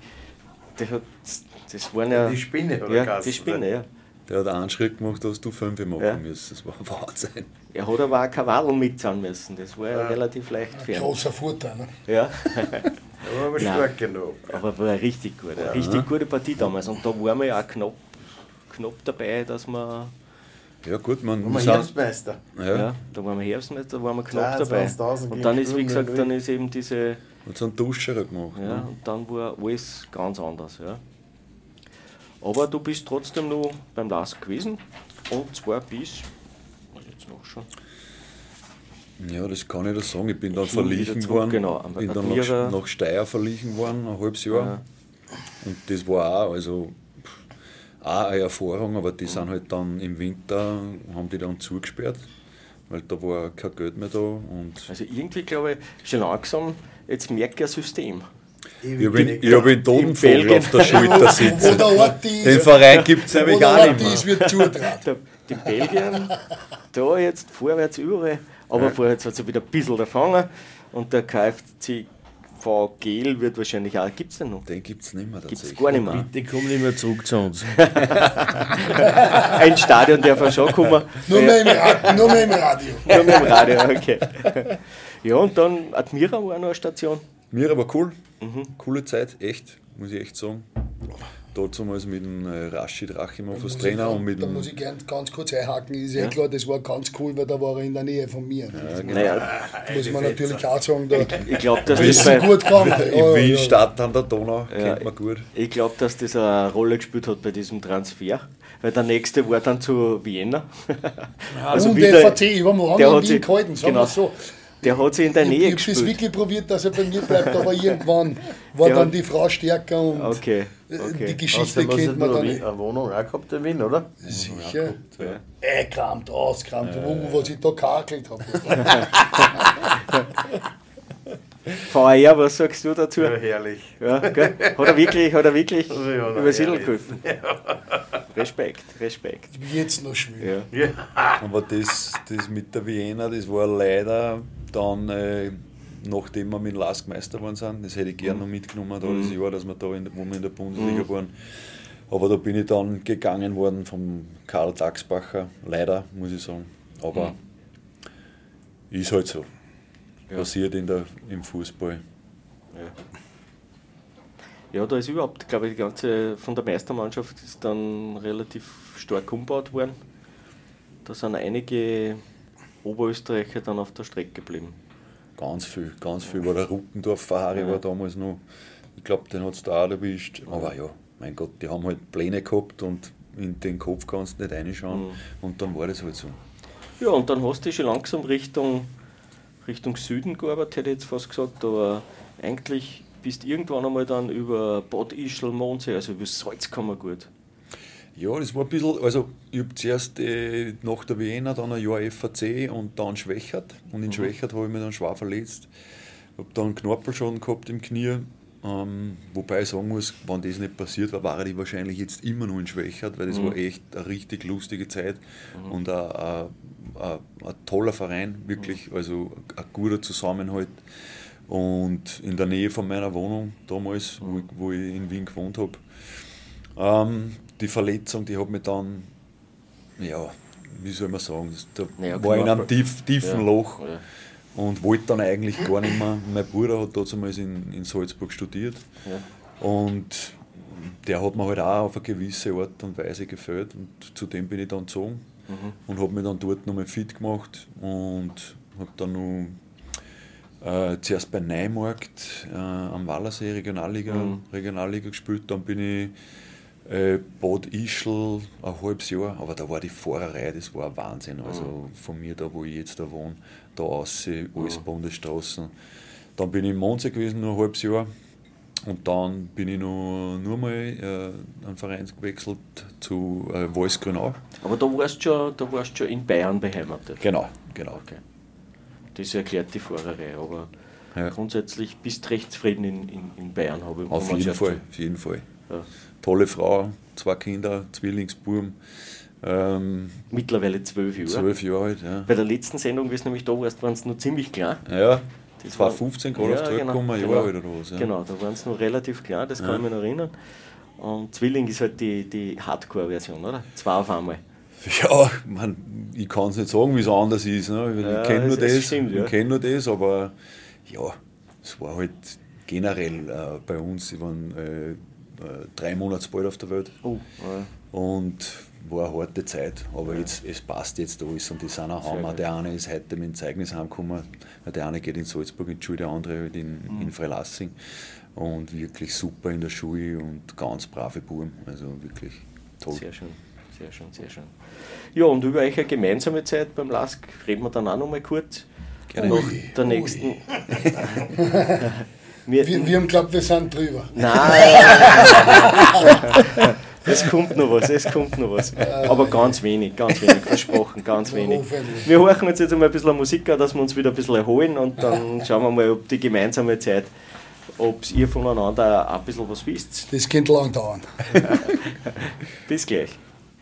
das waren ja. Die Spinne, oder? Ja, Carsten? die Spinne, ja. Der hat einen Schritt gemacht, dass du 5 machen Ja. müssen. Das war Wahnsinn. Er hat aber auch kein Wadel mitzahlen müssen, das war ja relativ leicht fern. Großer Vorteil. Ne? Ja, Da war aber Nein. stark genug. aber war eine richtig gut, eine richtig gute Partie damals. Und da waren wir ja auch knapp dabei, dass wir, Ja gut, man Und wir sind- Herbstmeister. ja, da waren wir Herbstmeister, da waren wir knapp dabei. 22.000 Und dann ist, wie gegen gesagt, Sturm, dann ist eben diese, hat so einen Duscher gemacht. ja, Ne? und dann war alles ganz anders, ja. Aber du bist trotzdem noch beim LASK gewesen, und zwar bis, was jetzt noch schon, Ja, das kann ich da sagen. Ich bin dann Ich bin wieder verliehen zurück, worden. genau. Bin dann Admira. nach Steyr verliehen worden, ein halbes Jahr. Ja. Und das war auch, also auch eine Erfahrung, aber die sind halt dann im Winter, haben die dann zugesperrt, weil da war kein Geld mehr da. Und also irgendwie glaube ich, schon langsam, jetzt merke ich ein System. ich habe einen Totenvogel Belgien. auf der Schulter Wo sitzen. der Ort ist, Den Verein gibt es wo nämlich der auch Ort nicht mehr. ist, wird zutraut. Die Belgier, da jetzt vorwärts überall, aber vorwärts hat es wieder ein bisschen erfangen und der KFC Gel wird wahrscheinlich auch, gibt es den noch? Den gibt es nicht mehr Gibt es tatsächlich. gar nicht mehr. Die kommen nicht mehr zurück zu uns. Ein Stadion darf er schon kommen. Nur mehr im Radio. Nur mit dem Radio, okay. Ja, und dann Admira war noch eine Station. Mir aber cool. Coole Zeit, echt, muss ich echt sagen. Damals mit dem Rashid Rachimov als Trainer und mit Da dem. muss ich ganz kurz einhaken. Ist ja klar, das war ganz cool, weil da war er in der Nähe von mir. Naja, Muss man natürlich auch sagen, da ich glaube, dass ist das sie bei, gut gegangen. In Wien, Stadt an der Donau, kennt man gut. ich glaube, dass das eine Rolle gespielt hat bei diesem Transfer. Weil der nächste war dann zu Vienna. Und der FAC übermorgen der in hat Wien sich- gehalten, sagen genau. wir so. Der hat sich in der Ich Nähe habe das gespielt. wirklich probiert, dass er bei mir bleibt, aber irgendwann war Der dann hat- die Frau stärker und Okay, die okay. Geschichte Außerdem hast kennt du man noch dann eine Wohnung auch gehabt in Wien, oder? sicher. Ja. Kramt, auskramt, was ich da kakelt habe. VR, was sagst du dazu? Ja, herrlich. Ja, gell? Hat er wirklich Ja, über Siedl ehrlich. geholfen? Respekt. Jetzt noch schwül. Ja. Aber das mit der Vienna, das war leider dann, nachdem wir mit LASK Meister geworden sind, das hätte ich gerne noch mitgenommen, da das Jahr, dass wir da, wo wir in der Bundesliga waren. Aber da bin ich dann gegangen worden vom Karl Dachsbacher, leider, muss ich sagen. Aber ist halt so. Passiert im Fußball. Ja, da ist überhaupt, glaube ich, die ganze von der Meistermannschaft ist dann relativ stark umgebaut worden. Da sind einige Oberösterreicher dann auf der Strecke geblieben. Ganz viel. War der Ruckendorf Ferrari war damals noch, ich glaube, den hat es da auch erwischt. Aber ja, mein Gott, die haben halt Pläne gehabt und in den Kopf kannst du nicht reinschauen. Und dann war das halt so. Ja, und dann hast du schon langsam Richtung Süden gearbeitet, hätte ich jetzt fast gesagt, aber eigentlich bist irgendwann einmal dann über Bad Ischl, Mondsee, also über Salzkammergut. Ja, das war ein bisschen, also ich habe zuerst nach der Vienna dann ein Jahr FAC und dann Schwächert. Und in Schwächert habe ich mich dann schwer verletzt. Habe dann einen Knorpelschaden gehabt im Knie Wobei ich sagen muss, wenn das nicht passiert wäre, wäre ich wahrscheinlich jetzt immer noch in Schwächert, weil das war echt eine richtig lustige Zeit und ein toller Verein, wirklich, also ein guter Zusammenhalt. Und in der Nähe von meiner Wohnung damals, wo ich in Wien gewohnt habe, die Verletzung, die hat mich dann, ja, wie soll man sagen, da war ich in einem tiefen Loch. Ja. Und wollte dann eigentlich gar nicht mehr. Mein Bruder hat damals in Salzburg studiert und der hat mir halt auch auf eine gewisse Art und Weise gefällt und zu dem bin ich dann gezogen und habe mich dann dort nochmal fit gemacht und habe dann noch zuerst bei Neumarkt am Wallersee Regionalliga gespielt, dann bin ich Bad Ischl ein halbes Jahr, aber da war die Fahrerei, das war ein Wahnsinn. Also von mir, da wo ich jetzt da wohne, da raus, alles Bundesstraßen. Dann bin ich in Monza gewesen, noch ein halbes Jahr. Und dann bin ich nur mal an Verein gewechselt zu Walsgrünau. Aber da warst du schon in Bayern beheimatet? Genau. Okay. Das erklärt die Fahrerei, aber grundsätzlich bist du recht zufrieden in Bayern, habe ich auf jeden Fall. Ja. Tolle Frau, 2 Kinder, Zwillingsbuben. Mittlerweile 12 Jahre. 12 Jahre alt, ja. Bei der letzten Sendung, wie du nämlich da warst, waren es noch ziemlich klein. Ja, das war 15 gerade auf die Welt gekommen, ein Jahr alt oder was. Ja. Genau, da waren es noch relativ klein, das kann ich mich noch erinnern. Und Zwilling ist halt die Hardcore-Version, oder? 2 auf einmal. Ja, ich kann es nicht sagen, wie es anders ist. Ne? Ich kenne nur das, aber ja, es war halt generell bei uns, ich war 3 Monate bald auf der Welt und war eine harte Zeit, aber jetzt, es passt jetzt alles und die sind auch heim. Der eine ist heute mit dem Zeugnis heimgekommen, der eine geht in Salzburg in die Schule, der andere halt in Freilassing und wirklich super in der Schule und ganz brave Buben, also wirklich toll. Sehr schön. Ja, und über eure gemeinsame Zeit beim LASK reden wir dann auch noch mal kurz. Gerne. Nach der nächsten. Wir haben geglaubt, wir sind drüber. Nein! Es kommt noch was. Aber ganz wenig, versprochen, ganz wenig. Wir horchen uns jetzt einmal ein bisschen Musik an, dass wir uns wieder ein bisschen erholen und dann schauen wir mal, ob die gemeinsame Zeit, ob ihr voneinander auch ein bisschen was wisst. Das könnte lang dauern. Bis gleich.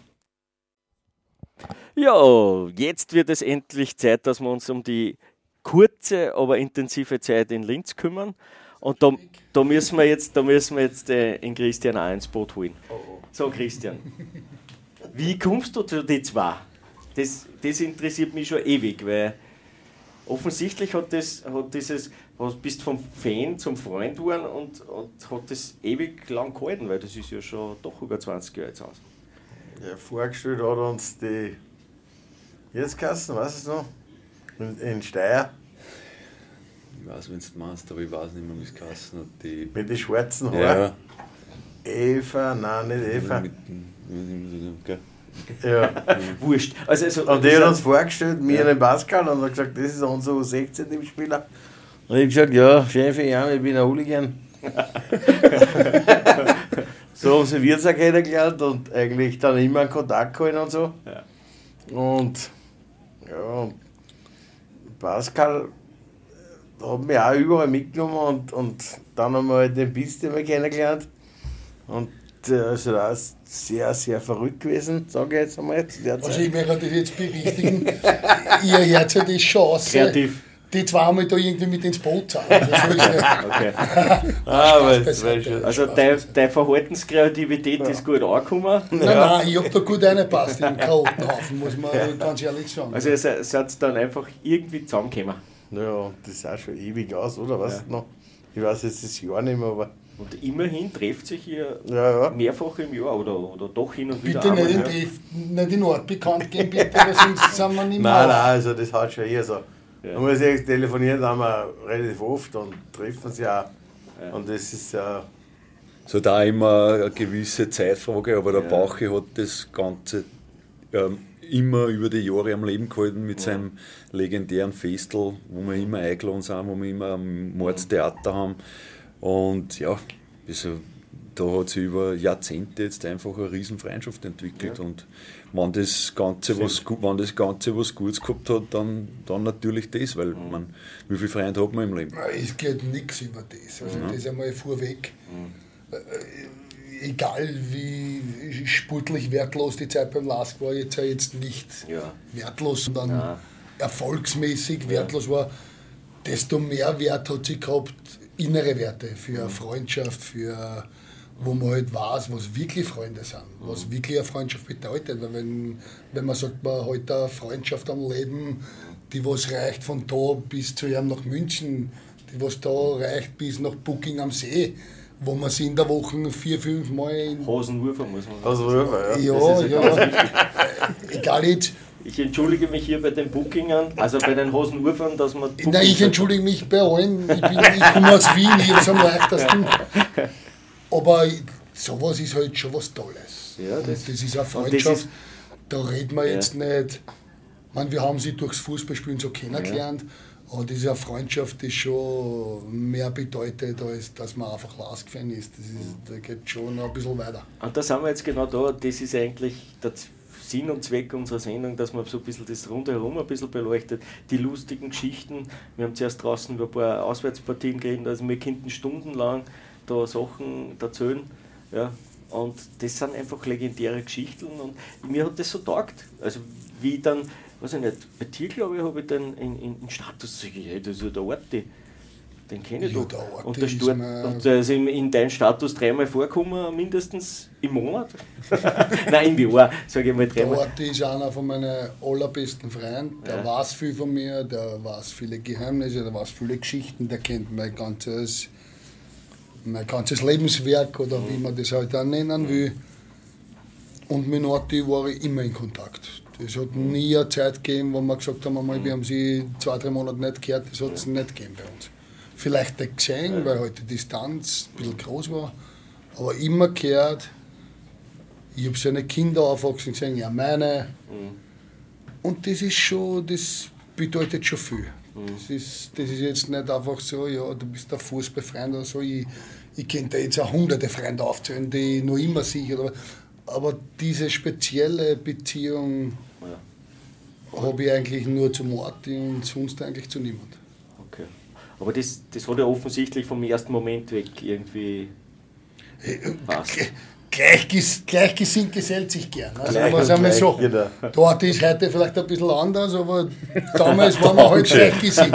Ja, jetzt wird es endlich Zeit, dass wir uns um die kurze, aber intensive Zeit in Linz kümmern. Und da müssen wir jetzt den Christian auch ins Boot holen. So, Christian, wie kommst du zu den 2? Das interessiert mich schon ewig, weil offensichtlich bist vom Fan zum Freund geworden und hat das ewig lang gehalten, weil das ist ja schon doch über 20 Jahre jetzt aus. Ja, vorgestellt hat uns die Jetzkassen, weißt du noch? In Steyr. Ich weiß, wenn du meinst, aber ich weiß nicht mehr, wie es geheißen hat. Mit den schwarzen Haaren. Ja. Eva, nein, nicht Eva. Ja. Wurscht. Also, und die hat uns vorgestellt, mir den Pascal, und hat gesagt, das ist unser U16-Spieler. Und ich habe gesagt, ja, Chef, ja, ich bin ein Hooligan. So haben sie wir auch kennengelernt und eigentlich dann immer in Kontakt gehalten und so. Ja. Und ja, Pascal hat mich auch überall mitgenommen und dann haben wir halt den Piste mal kennengelernt. Und also das ist sehr, sehr verrückt gewesen, sage ich jetzt einmal. Also ich möchte das jetzt berichtigen, ihr hört ja die Chance, kreativ, die 2 Mal da irgendwie mit ins Boot zu haben. Okay. Also deine Verhaltenskreativität ist gut angekommen. Nein, ich habe da gut reingepasst in den Chaotenhaufen, muss man ganz ehrlich sagen. Also ihr seid dann einfach irgendwie zusammengekommen. Ja, das ist auch schon ewig aus, oder? Weißt du noch? Ich weiß jetzt das Jahr nicht mehr, aber... Und immerhin trefft sich hier mehrfach im Jahr oder doch hin und wieder. Bitte nicht in Ort bekannt geben, bitte, sonst sind wir nicht mehr. Nein, also das hat schon eher so. Ja. Da muss ich telefonieren, da haben wir relativ oft und treffen sie auch. Ja. Und das ist ja... So da immer eine gewisse Zeitfrage, aber der Bauchi hat das Ganze immer über die Jahre am Leben gehalten mit seinem legendären Festel, wo wir immer eingeladen sind, wo wir immer am Mordstheater haben. Und ja, also da hat sich über Jahrzehnte jetzt einfach eine riesen Freundschaft entwickelt. Und wenn das Ganze was Gutes gehabt hat, dann natürlich das, weil wie viele Freunde hat man im Leben? Es geht nichts über das. Also das einmal vorweg. Egal wie sportlich wertlos die Zeit beim LASK war, jetzt nicht wertlos, sondern erfolgsmäßig wertlos war, desto mehr Wert hat sie gehabt, innere Werte für eine Freundschaft, für wo man halt weiß, was wirklich Freunde sind, was wirklich eine Freundschaft bedeutet. Weil wenn man sagt, man hat heute eine Freundschaft am Leben, die was reicht von da bis zu ihm nach München, die was da reicht bis nach Bucking am See, wo man sie in der Woche 4-5 Mal in Hosenwürfer muss man sagen. Hosenwürfer, ja. Egal jetzt. Ich entschuldige mich hier bei den Bookingern, also bei den Hosenwürfern, dass man... Nein, ich entschuldige mich bei allen. Ich komme aus Wien, ich habe es am leichtesten. Aber sowas ist halt schon was Tolles. Ja, das ist eine Freundschaft, da reden wir jetzt nicht. Wir haben sie durchs Fußballspielen so kennengelernt, aber das ist eine Freundschaft, die schon mehr bedeutet, als dass man einfach LASK-Fan ist. Da geht schon noch ein bisschen weiter. Und da sind wir jetzt genau da, das ist eigentlich der Sinn und Zweck unserer Sendung, dass man so ein bisschen das rundherum ein bisschen beleuchtet, die lustigen Geschichten. Wir haben zuerst draußen über ein paar Auswärtspartien geredet, also wir könnten stundenlang da Sachen erzählen. Ja. Und das sind einfach legendäre Geschichten und mir hat das so taugt. Also wie dann, weiß ich nicht, bei dir glaube ich, habe ich dann in Status gesagt, hey, das ist ja der Arti, den kenne ich doch. Und der ist in deinem Status 3-mal vorgekommen, mindestens im Monat. Nein, im Jahr, sage ich mal 3-mal. Der Arti ist einer von meinen allerbesten Freunden, der weiß viel von mir, der weiß viele Geheimnisse, der weiß viele Geschichten, der kennt mein ganzes Lebenswerk oder wie man das halt auch nennen will. Und mit Arti war ich immer in Kontakt. Es hat nie eine Zeit gegeben, wo wir gesagt haben, wir haben sie 2-3 Monate nicht gehört, das hat es nicht gegeben bei uns. Vielleicht nicht gesehen, weil halt die Distanz ein bisschen groß war, aber immer gehört. Ich habe seine Kinder aufwachsen gesehen, ja meine. Und das ist schon, das bedeutet schon viel. Das ist jetzt nicht einfach so, ja, du bist ein Fußballfreund oder so. Ich könnte jetzt auch hunderte Freunde aufzählen, die ich noch immer sehe. Aber diese spezielle Beziehung habe ich eigentlich nur zu Martin und sonst eigentlich zu niemand. Okay. Aber das hat ja offensichtlich vom ersten Moment weg irgendwie passt. Gleichgesinnt gesellt sich gern. Also was einmal so. Dort ist heute vielleicht ein bisschen anders, aber damals waren wir halt gleichgesinnt.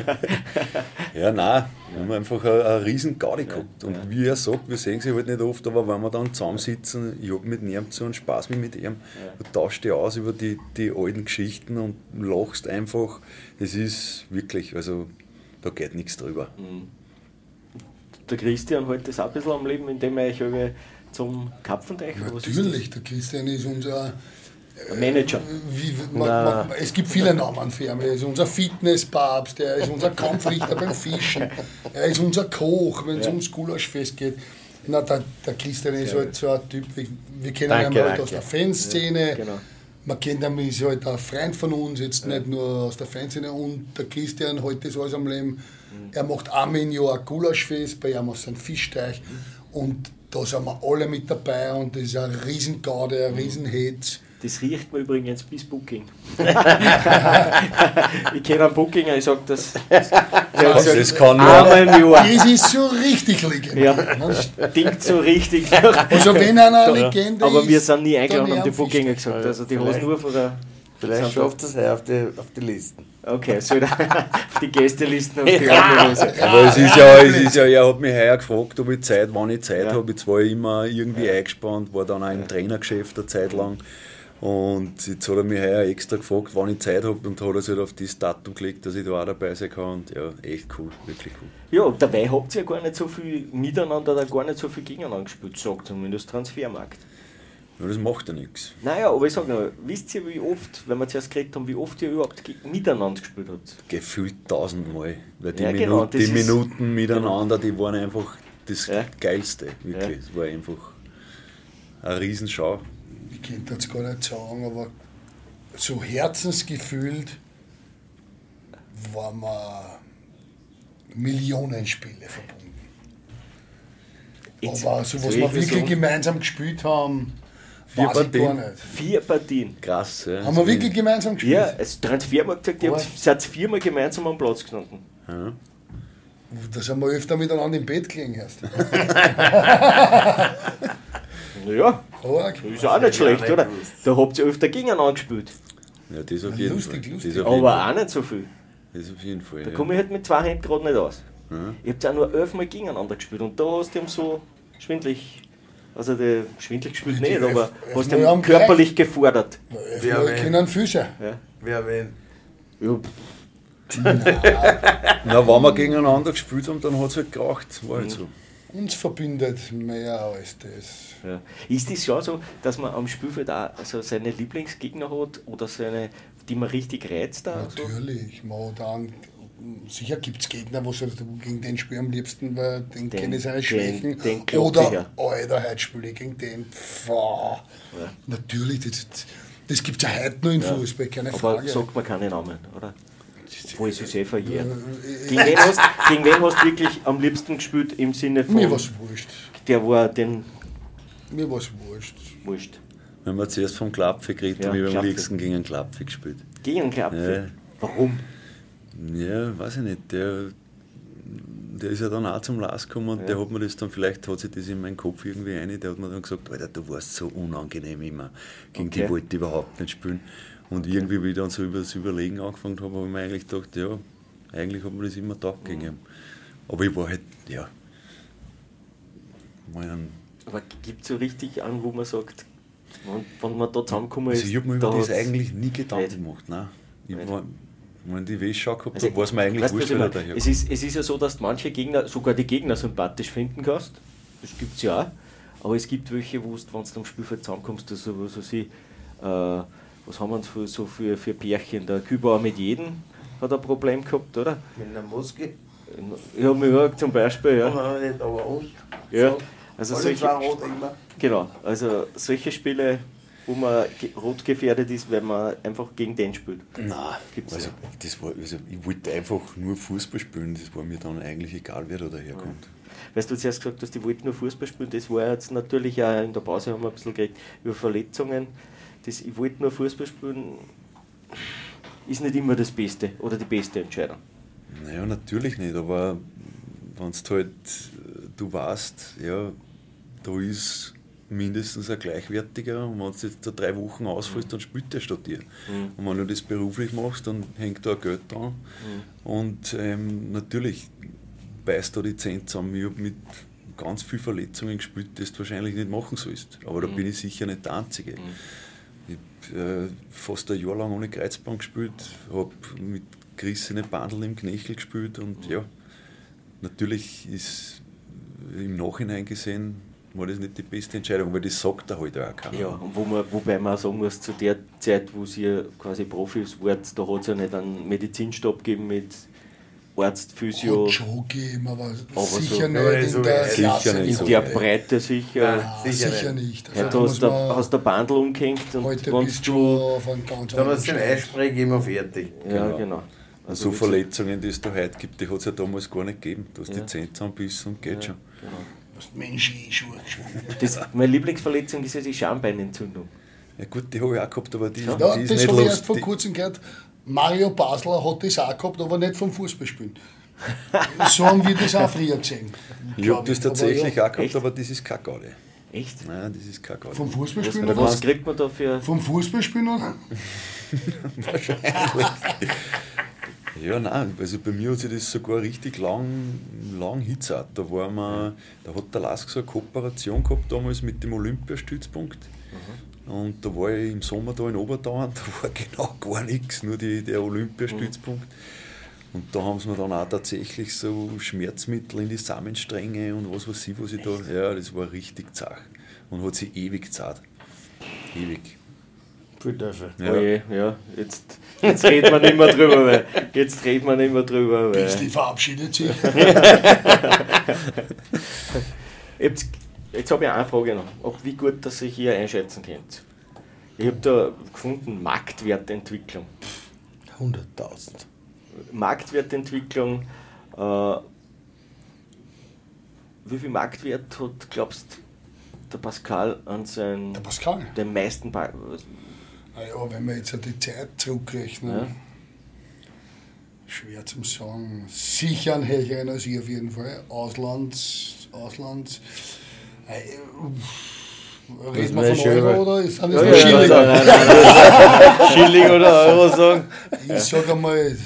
Ja, nein, wir haben einfach eine riesen Gaudi gehabt. Und wie er sagt, wir sehen sie halt nicht oft, aber wenn wir dann zusammensitzen, ich habe mit ihm so einen Spaß mit ihm, du tauschst dich aus über die alten Geschichten und lachst einfach. Es ist wirklich, also da geht nichts drüber. Der Christian hält das auch ein bisschen am Leben, indem er euch zum Kapfenteich? Natürlich, der Christian ist unser Manager. Es gibt viele Namen für ihn. Er ist unser Fitnesspapst, er ist unser Kampfrichter beim Fischen, er ist unser Koch, wenn es ums Gulaschfest geht. Na, der Christian ist halt so ein Typ, wir kennen ihn halt aus der Fanszene. Genau. Man kennt ihn, ist halt ein Freund von uns, jetzt nicht nur aus der Fanszene. Und der Christian hält das alles am Leben. Er macht einmal im Jahr ein Gulaschfest, bei ihm auf seinem Fischteich. Und da sind wir alle mit dabei und das ist ein Riesengaude, ein Riesenhetz. Das riecht mir übrigens bis Booking. Ich kenne einen Bookinger, ich sage das. Das kann nur. Das ist so richtig Legende. Ja, stinkt so richtig. Also wenn einer eine Legende aber ist, wir sind nie eingeladen, haben die Bookinger gesagt. Also die Hosenwurf oder... Vielleicht schafft es auf die Listen. Okay, so auf die Gästelisten, auf die Anmelose. Aber es ist ja, er hat mich heuer gefragt, ob ich Zeit, wann ich Zeit habe. Ich war immer irgendwie eingespannt, war dann auch im Trainergeschäft eine Zeit lang. Und jetzt hat er mich heuer extra gefragt, wann ich Zeit habe, und hat er sich halt auf das Datum gelegt, dass ich da auch dabei sein kann. Und ja, echt cool, wirklich cool. Ja, und dabei habt ihr ja gar nicht so viel miteinander oder gar nicht so viel gegeneinander gespielt, sagt zumindest Transfermarkt. Ja, das macht ja nichts. Naja, aber ich sage noch, wisst ihr, wie oft, wenn wir zuerst geredet haben, wie oft ihr überhaupt miteinander gespielt habt? Gefühlt 1000-mal. Weil die, die Minuten miteinander, die waren einfach das Geilste. Wirklich. Es war einfach eine Riesenschau. Ich könnte jetzt gar nicht sagen, aber so herzensgefühlt waren wir Millionen Spiele verbunden. Aber so, was wir wirklich gemeinsam gespielt haben, Vier weiß ich gar Partien. nicht. 4 Partien. Krass, ja. Haben wir wirklich gemeinsam gespielt? Ja, es hat viermal gesagt, ihr seid 4-mal gemeinsam am Platz gestanden. Ja. Da sind wir öfter miteinander im Bett gelegen erst. Ja, Arg. ist auch nicht schlecht, oder? Da habt ihr öfter gegeneinander gespielt. Ja, das auf jeden Lustig, Fall. lustig. Das auf jeden Aber Fall. auch nicht so viel. Das auf jeden Fall. Da Ja. komme ich halt mit 2 Händen gerade nicht aus. Ja. Ich hab auch nur 11 Mal gegeneinander gespielt und da hast du ihm so schwindlig, also schwindlig gespielt nicht, aber hast Mal du am ihm körperlich gefordert. Wir können Füße. Wer wen? Ja, Na, wenn wir gegeneinander gespielt haben, dann hat es halt geraucht. War halt so. Uns verbindet mehr als das. ja. Ist das schon so, dass man am Spielfeld auch also seine Lieblingsgegner hat oder seine, die man richtig reizt? Da, so? Natürlich. Sicher gibt es Gegner, wo du gegen den spielst am liebsten, weil den kenne ich seine Schwächen. den klopft sicher. Oder, Alter, heute spiele ich gegen den. Pfah. Natürlich, das gibt es ja heute noch im Fußball, keine Aber Frage. sagt man keine Namen, oder? Wo ist es eh verjährt. Gegen wen hast du wirklich am liebsten gespielt im Sinne von, Mir war es wurscht. der war den Mir war es wurscht. wurscht? Wenn wir zuerst vom Klapfe geredet Ja, haben, ich habe am Klapfe. liebsten gegen einen Klapfe gespielt. Gegen Klapfe? Warum? Ja, weiß ich nicht. Der ist ja dann auch zum Last gekommen und der hat mir das dann, vielleicht hat sich das in meinen Kopf irgendwie rein, der hat mir dann gesagt, Alter, du warst so unangenehm immer. Gegen die wollte ich überhaupt nicht spielen. Und irgendwie, wie ich dann so über das Überlegen angefangen habe, habe ich mir eigentlich gedacht, ja, eigentlich hat mir das immer gedacht gegen ihn. Aber ich war halt, ja, Aber gibt es so richtig an, wo man sagt, wenn man da zusammengekommen ist, also ich habe mir da über das hat's- eigentlich nie Gedanken nicht. gemacht. Nein. Ich Nicht. war, wenn die Wäsche gehabt Also, habe, war es mir eigentlich weißt du, wurscht, was ich wer meine? da daher es ist ja so, dass du manche Gegner, sogar die Gegner sympathisch finden kannst. Das gibt es ja auch. Aber es gibt welche, wo du, wenn du am Spielfeld zusammenkommst, also, was haben wir denn so für Pärchen? Der Kübauer mit jedem hat ein Problem gehabt, oder? Mit einer Moske? Ja, mit Jörg zum Beispiel, ja. Aber nicht, aber uns. Ja, So. also Alle solche, zwei rot immer. genau, also solche Spiele, wo man rot gefährdet ist, wenn man einfach gegen den spielt. Nein, Gibt's also, ich wollte einfach nur Fußball spielen, das war mir dann eigentlich egal, wer da daherkommt. Weißt du, zuerst gesagt hast, die wollten nur Fußball spielen, das war jetzt natürlich auch in der Pause, haben wir ein bisschen geredet über Verletzungen. Ich wollte nur Fußball spielen, ist nicht immer das Beste oder die beste Entscheidung. Naja, natürlich nicht, aber wenn du halt, du weißt, ja, da ist mindestens ein Gleichwertiger und wenn du jetzt da 3 Wochen ausfällst, dann spielt der statt dir. Und wenn du das beruflich machst, dann hängt da Geld dran. Und natürlich beißt da die Zähne zusammen. Ich habe mit ganz vielen Verletzungen gespielt, das du wahrscheinlich nicht machen sollst. Aber da bin ich sicher nicht der Einzige. Ich habe fast ein Jahr lang ohne Kreuzband gespielt, habe mit gerissenen Bandeln im Knöchel gespielt und ja, natürlich ist im Nachhinein gesehen, war das nicht die beste Entscheidung, weil das sagt er halt auch keiner. Ja, und wobei man auch sagen muss, zu der Zeit, wo ihr quasi Profis wart, da hat es ja nicht einen Medizinstab gegeben mit Arzt, Physio, Hat schon gegeben, aber Aber sicher so- nicht aber in so- der sicher Klasse. nicht in so. der Breite sicher. Ja, Sicher sicher nicht. Heute da muss hast du man- hast der Bandel umgehängt und Heute wenn bist du auf einem ganz Da muss anderen den Stand. Eisspray geben wir fertig. Ja, genau. Also wie so gesagt, Verletzungen, die es da heute gibt, die hat es ja damals gar nicht gegeben. Du hast die Zähne zusammenbissen und geht schon. Genau. Du hast Mensch-Schuhe gespielt. Meine Lieblingsverletzung ist ja die Schambeinentzündung. Ja gut, die habe ich auch gehabt, aber die, Ja, die ist das nicht habe ich erst vor lustig. kurzem gehört. Mario Basler hat das auch gehabt, aber nicht vom Fußballspielen. So haben wir das auch früher gesehen. Ich glaub habe das Aber tatsächlich ja, auch gehabt, Echt? aber das ist keine Gaude. Echt? Nein, das ist keine Gaude. vom Fußballspielen Was, oder was kriegt man da für. Vom Fußballspielen oder? Ja, nein, also bei mir hat sich das sogar richtig lang hitzert. Da hat der Lask so eine Kooperation gehabt damals mit dem Olympiastützpunkt. Und da war ich im Sommer da in Obertauern, da war genau gar nichts, nur der Olympiastützpunkt. Und da haben sie mir dann auch tatsächlich so Schmerzmittel in die Samenstränge und was weiß ich, was ich da. Ja, das war richtig zart. Und hat sich ewig gezahlt. Ewig. Viel Teufel. Ja. Oh je, ja, jetzt redet man nicht mehr drüber, weil. Jetzt redet man nicht mehr drüber, weil. Die verabschiedet sich. Jetzt habe ich eine Frage noch, ob wie gut dass ihr hier einschätzen könnt. Ich habe da gefunden, Marktwertentwicklung. 100.000. Marktwertentwicklung, Wie viel Marktwert hat, glaubst der Pascal an seinen, Der Pascal. den meisten Naja, wenn wir jetzt an die Zeit zurückrechnen, Ja. schwer zum sagen. Sicher ein Helcheren als ich auf jeden Fall. Auslands. Reden wir von schön, Euro oder sind das Ja, nur ja, Schilling? nein. Schilling oder Euro sagen? Ich sage einmal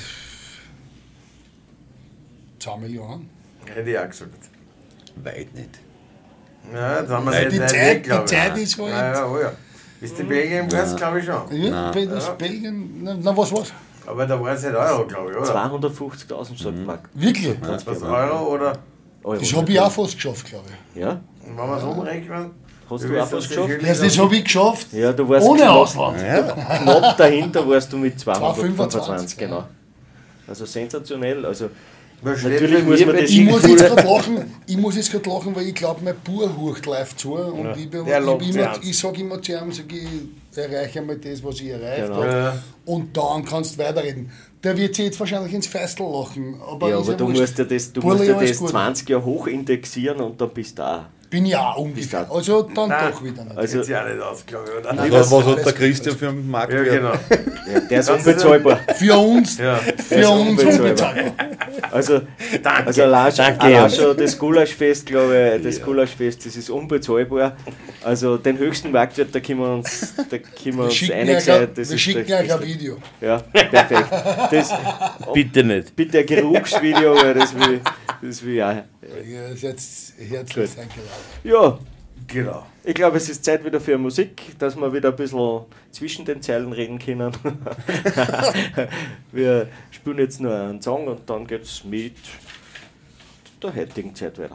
2 Millionen. Hätte ich auch gesagt. Weit nicht. Ja, jetzt haben wir Nein, es die nicht Zeit- weg, glaub die ich. Zeit ist halt- Ja. Ist die Belgien im West, glaube ich schon. Ja, Belgien, na was war's? Aber da war es nicht Euro, glaube ich, oder? 250.000 sagt Markt. Wirklich? Was Euro oder? Das habe ich auch fast geschafft, glaube ich. Ja? Wenn wir es umrechnen? Hast wie du auch ist das was die geschafft? Schilling? Ja, das habe ich geschafft. Ja, du warst Ohne knapp, Ausland. knapp dahinter warst du mit 225, 225, genau. Also sensationell. Also Wir natürlich schleppen muss wir man bei das Ich muss jetzt irgendwo- gerade lachen, weil ich glaube, mein Bauer läuft zu. Und der lockt sie an. ich sage immer zu ihm, ich erreiche einmal das, was ich erreicht Genau. habe. Ja. Und dann kannst du weiterreden. Der wird sich jetzt wahrscheinlich ins Feistel lachen. Aber, ja, ist aber du wurscht. musst ja das, du Burli, musst ja alles das gut. 20 Jahre hochindexieren und dann bist du da. Bin ich auch ungefähr. Bist Also dann Nein. doch wieder nicht. Also- Sieht ja auch nicht aus, glaube ich, oder? Was hat der Christian für einen Ja, Marktwert? genau. Ja, der ist unbezahlbar. Für uns, Ja. für ist uns unbezahlbar. unbezahlbar. Also, Danke. also allein Danke. schon das Gulaschfest, glaube ich, das Gulaschfest, das ist unbezahlbar. Also den höchsten Marktwert, da können wir uns Wir schicken einig euch sein. ein- Das wir ist schicken der- euch ein Video. Ja, perfekt. Das, Bitte nicht. bitte ein Geruchsvideo, weil das will ich auch. Ihr seid herzlich Gut. eingeladen. Ja, Genau. ich glaube, es ist Zeit wieder für Musik, dass wir wieder ein bisschen zwischen den Zeilen reden können. Wir spielen jetzt nur einen Song und dann geht es mit der heutigen Zeit weiter.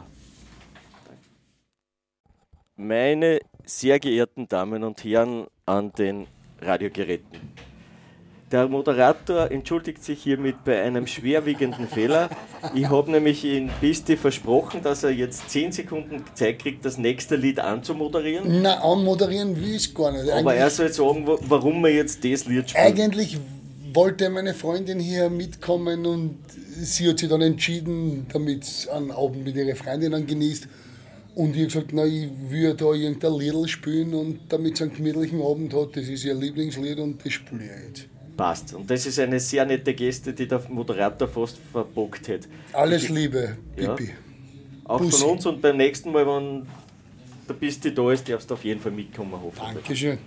Meine sehr geehrten Damen und Herren an den Radiogeräten. Der Moderator entschuldigt sich hiermit bei einem schwerwiegenden Fehler. Ich habe nämlich in Pisti versprochen, dass er jetzt 10 Sekunden Zeit kriegt, das nächste Lied anzumoderieren. Nein, anmoderieren will ich gar nicht. Aber er soll sagen, warum wir jetzt das Lied spielen. Eigentlich wollte meine Freundin hier mitkommen und sie hat sich dann entschieden, damit sie einen Abend mit ihrer Freundin genießt. Und ich habe gesagt, na, ich will da irgendein Lied spielen und damit sie einen gemütlichen Abend hat. Das ist ihr Lieblingslied und das spiele ich jetzt. Passt. Und das ist eine sehr nette Geste, die der Moderator fast verbockt hätte. Alles Liebe, Ja. Pipi. Auch Bussi. von uns und beim nächsten Mal, wenn der Pisti da ist, darfst du auf jeden Fall mitkommen, hoffentlich. Dankeschön.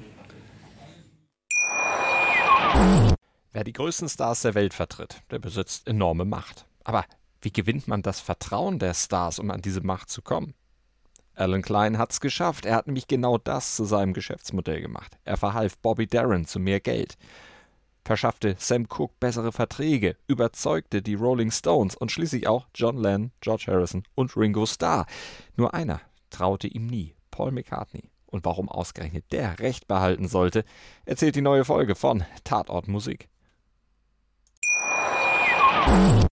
Wer die größten Stars der Welt vertritt, der besitzt enorme Macht. Aber wie gewinnt man das Vertrauen der Stars, um an diese Macht zu kommen? Alan Klein hat's geschafft. Er hat nämlich genau das zu seinem Geschäftsmodell gemacht. Er verhalf Bobby Darin zu mehr Geld, verschaffte Sam Cooke bessere Verträge, überzeugte die Rolling Stones und schließlich auch John Lennon, George Harrison und Ringo Starr. Nur einer traute ihm nie, Paul McCartney. Und warum ausgerechnet der Recht behalten sollte, erzählt die neue Folge von Tatort Musik.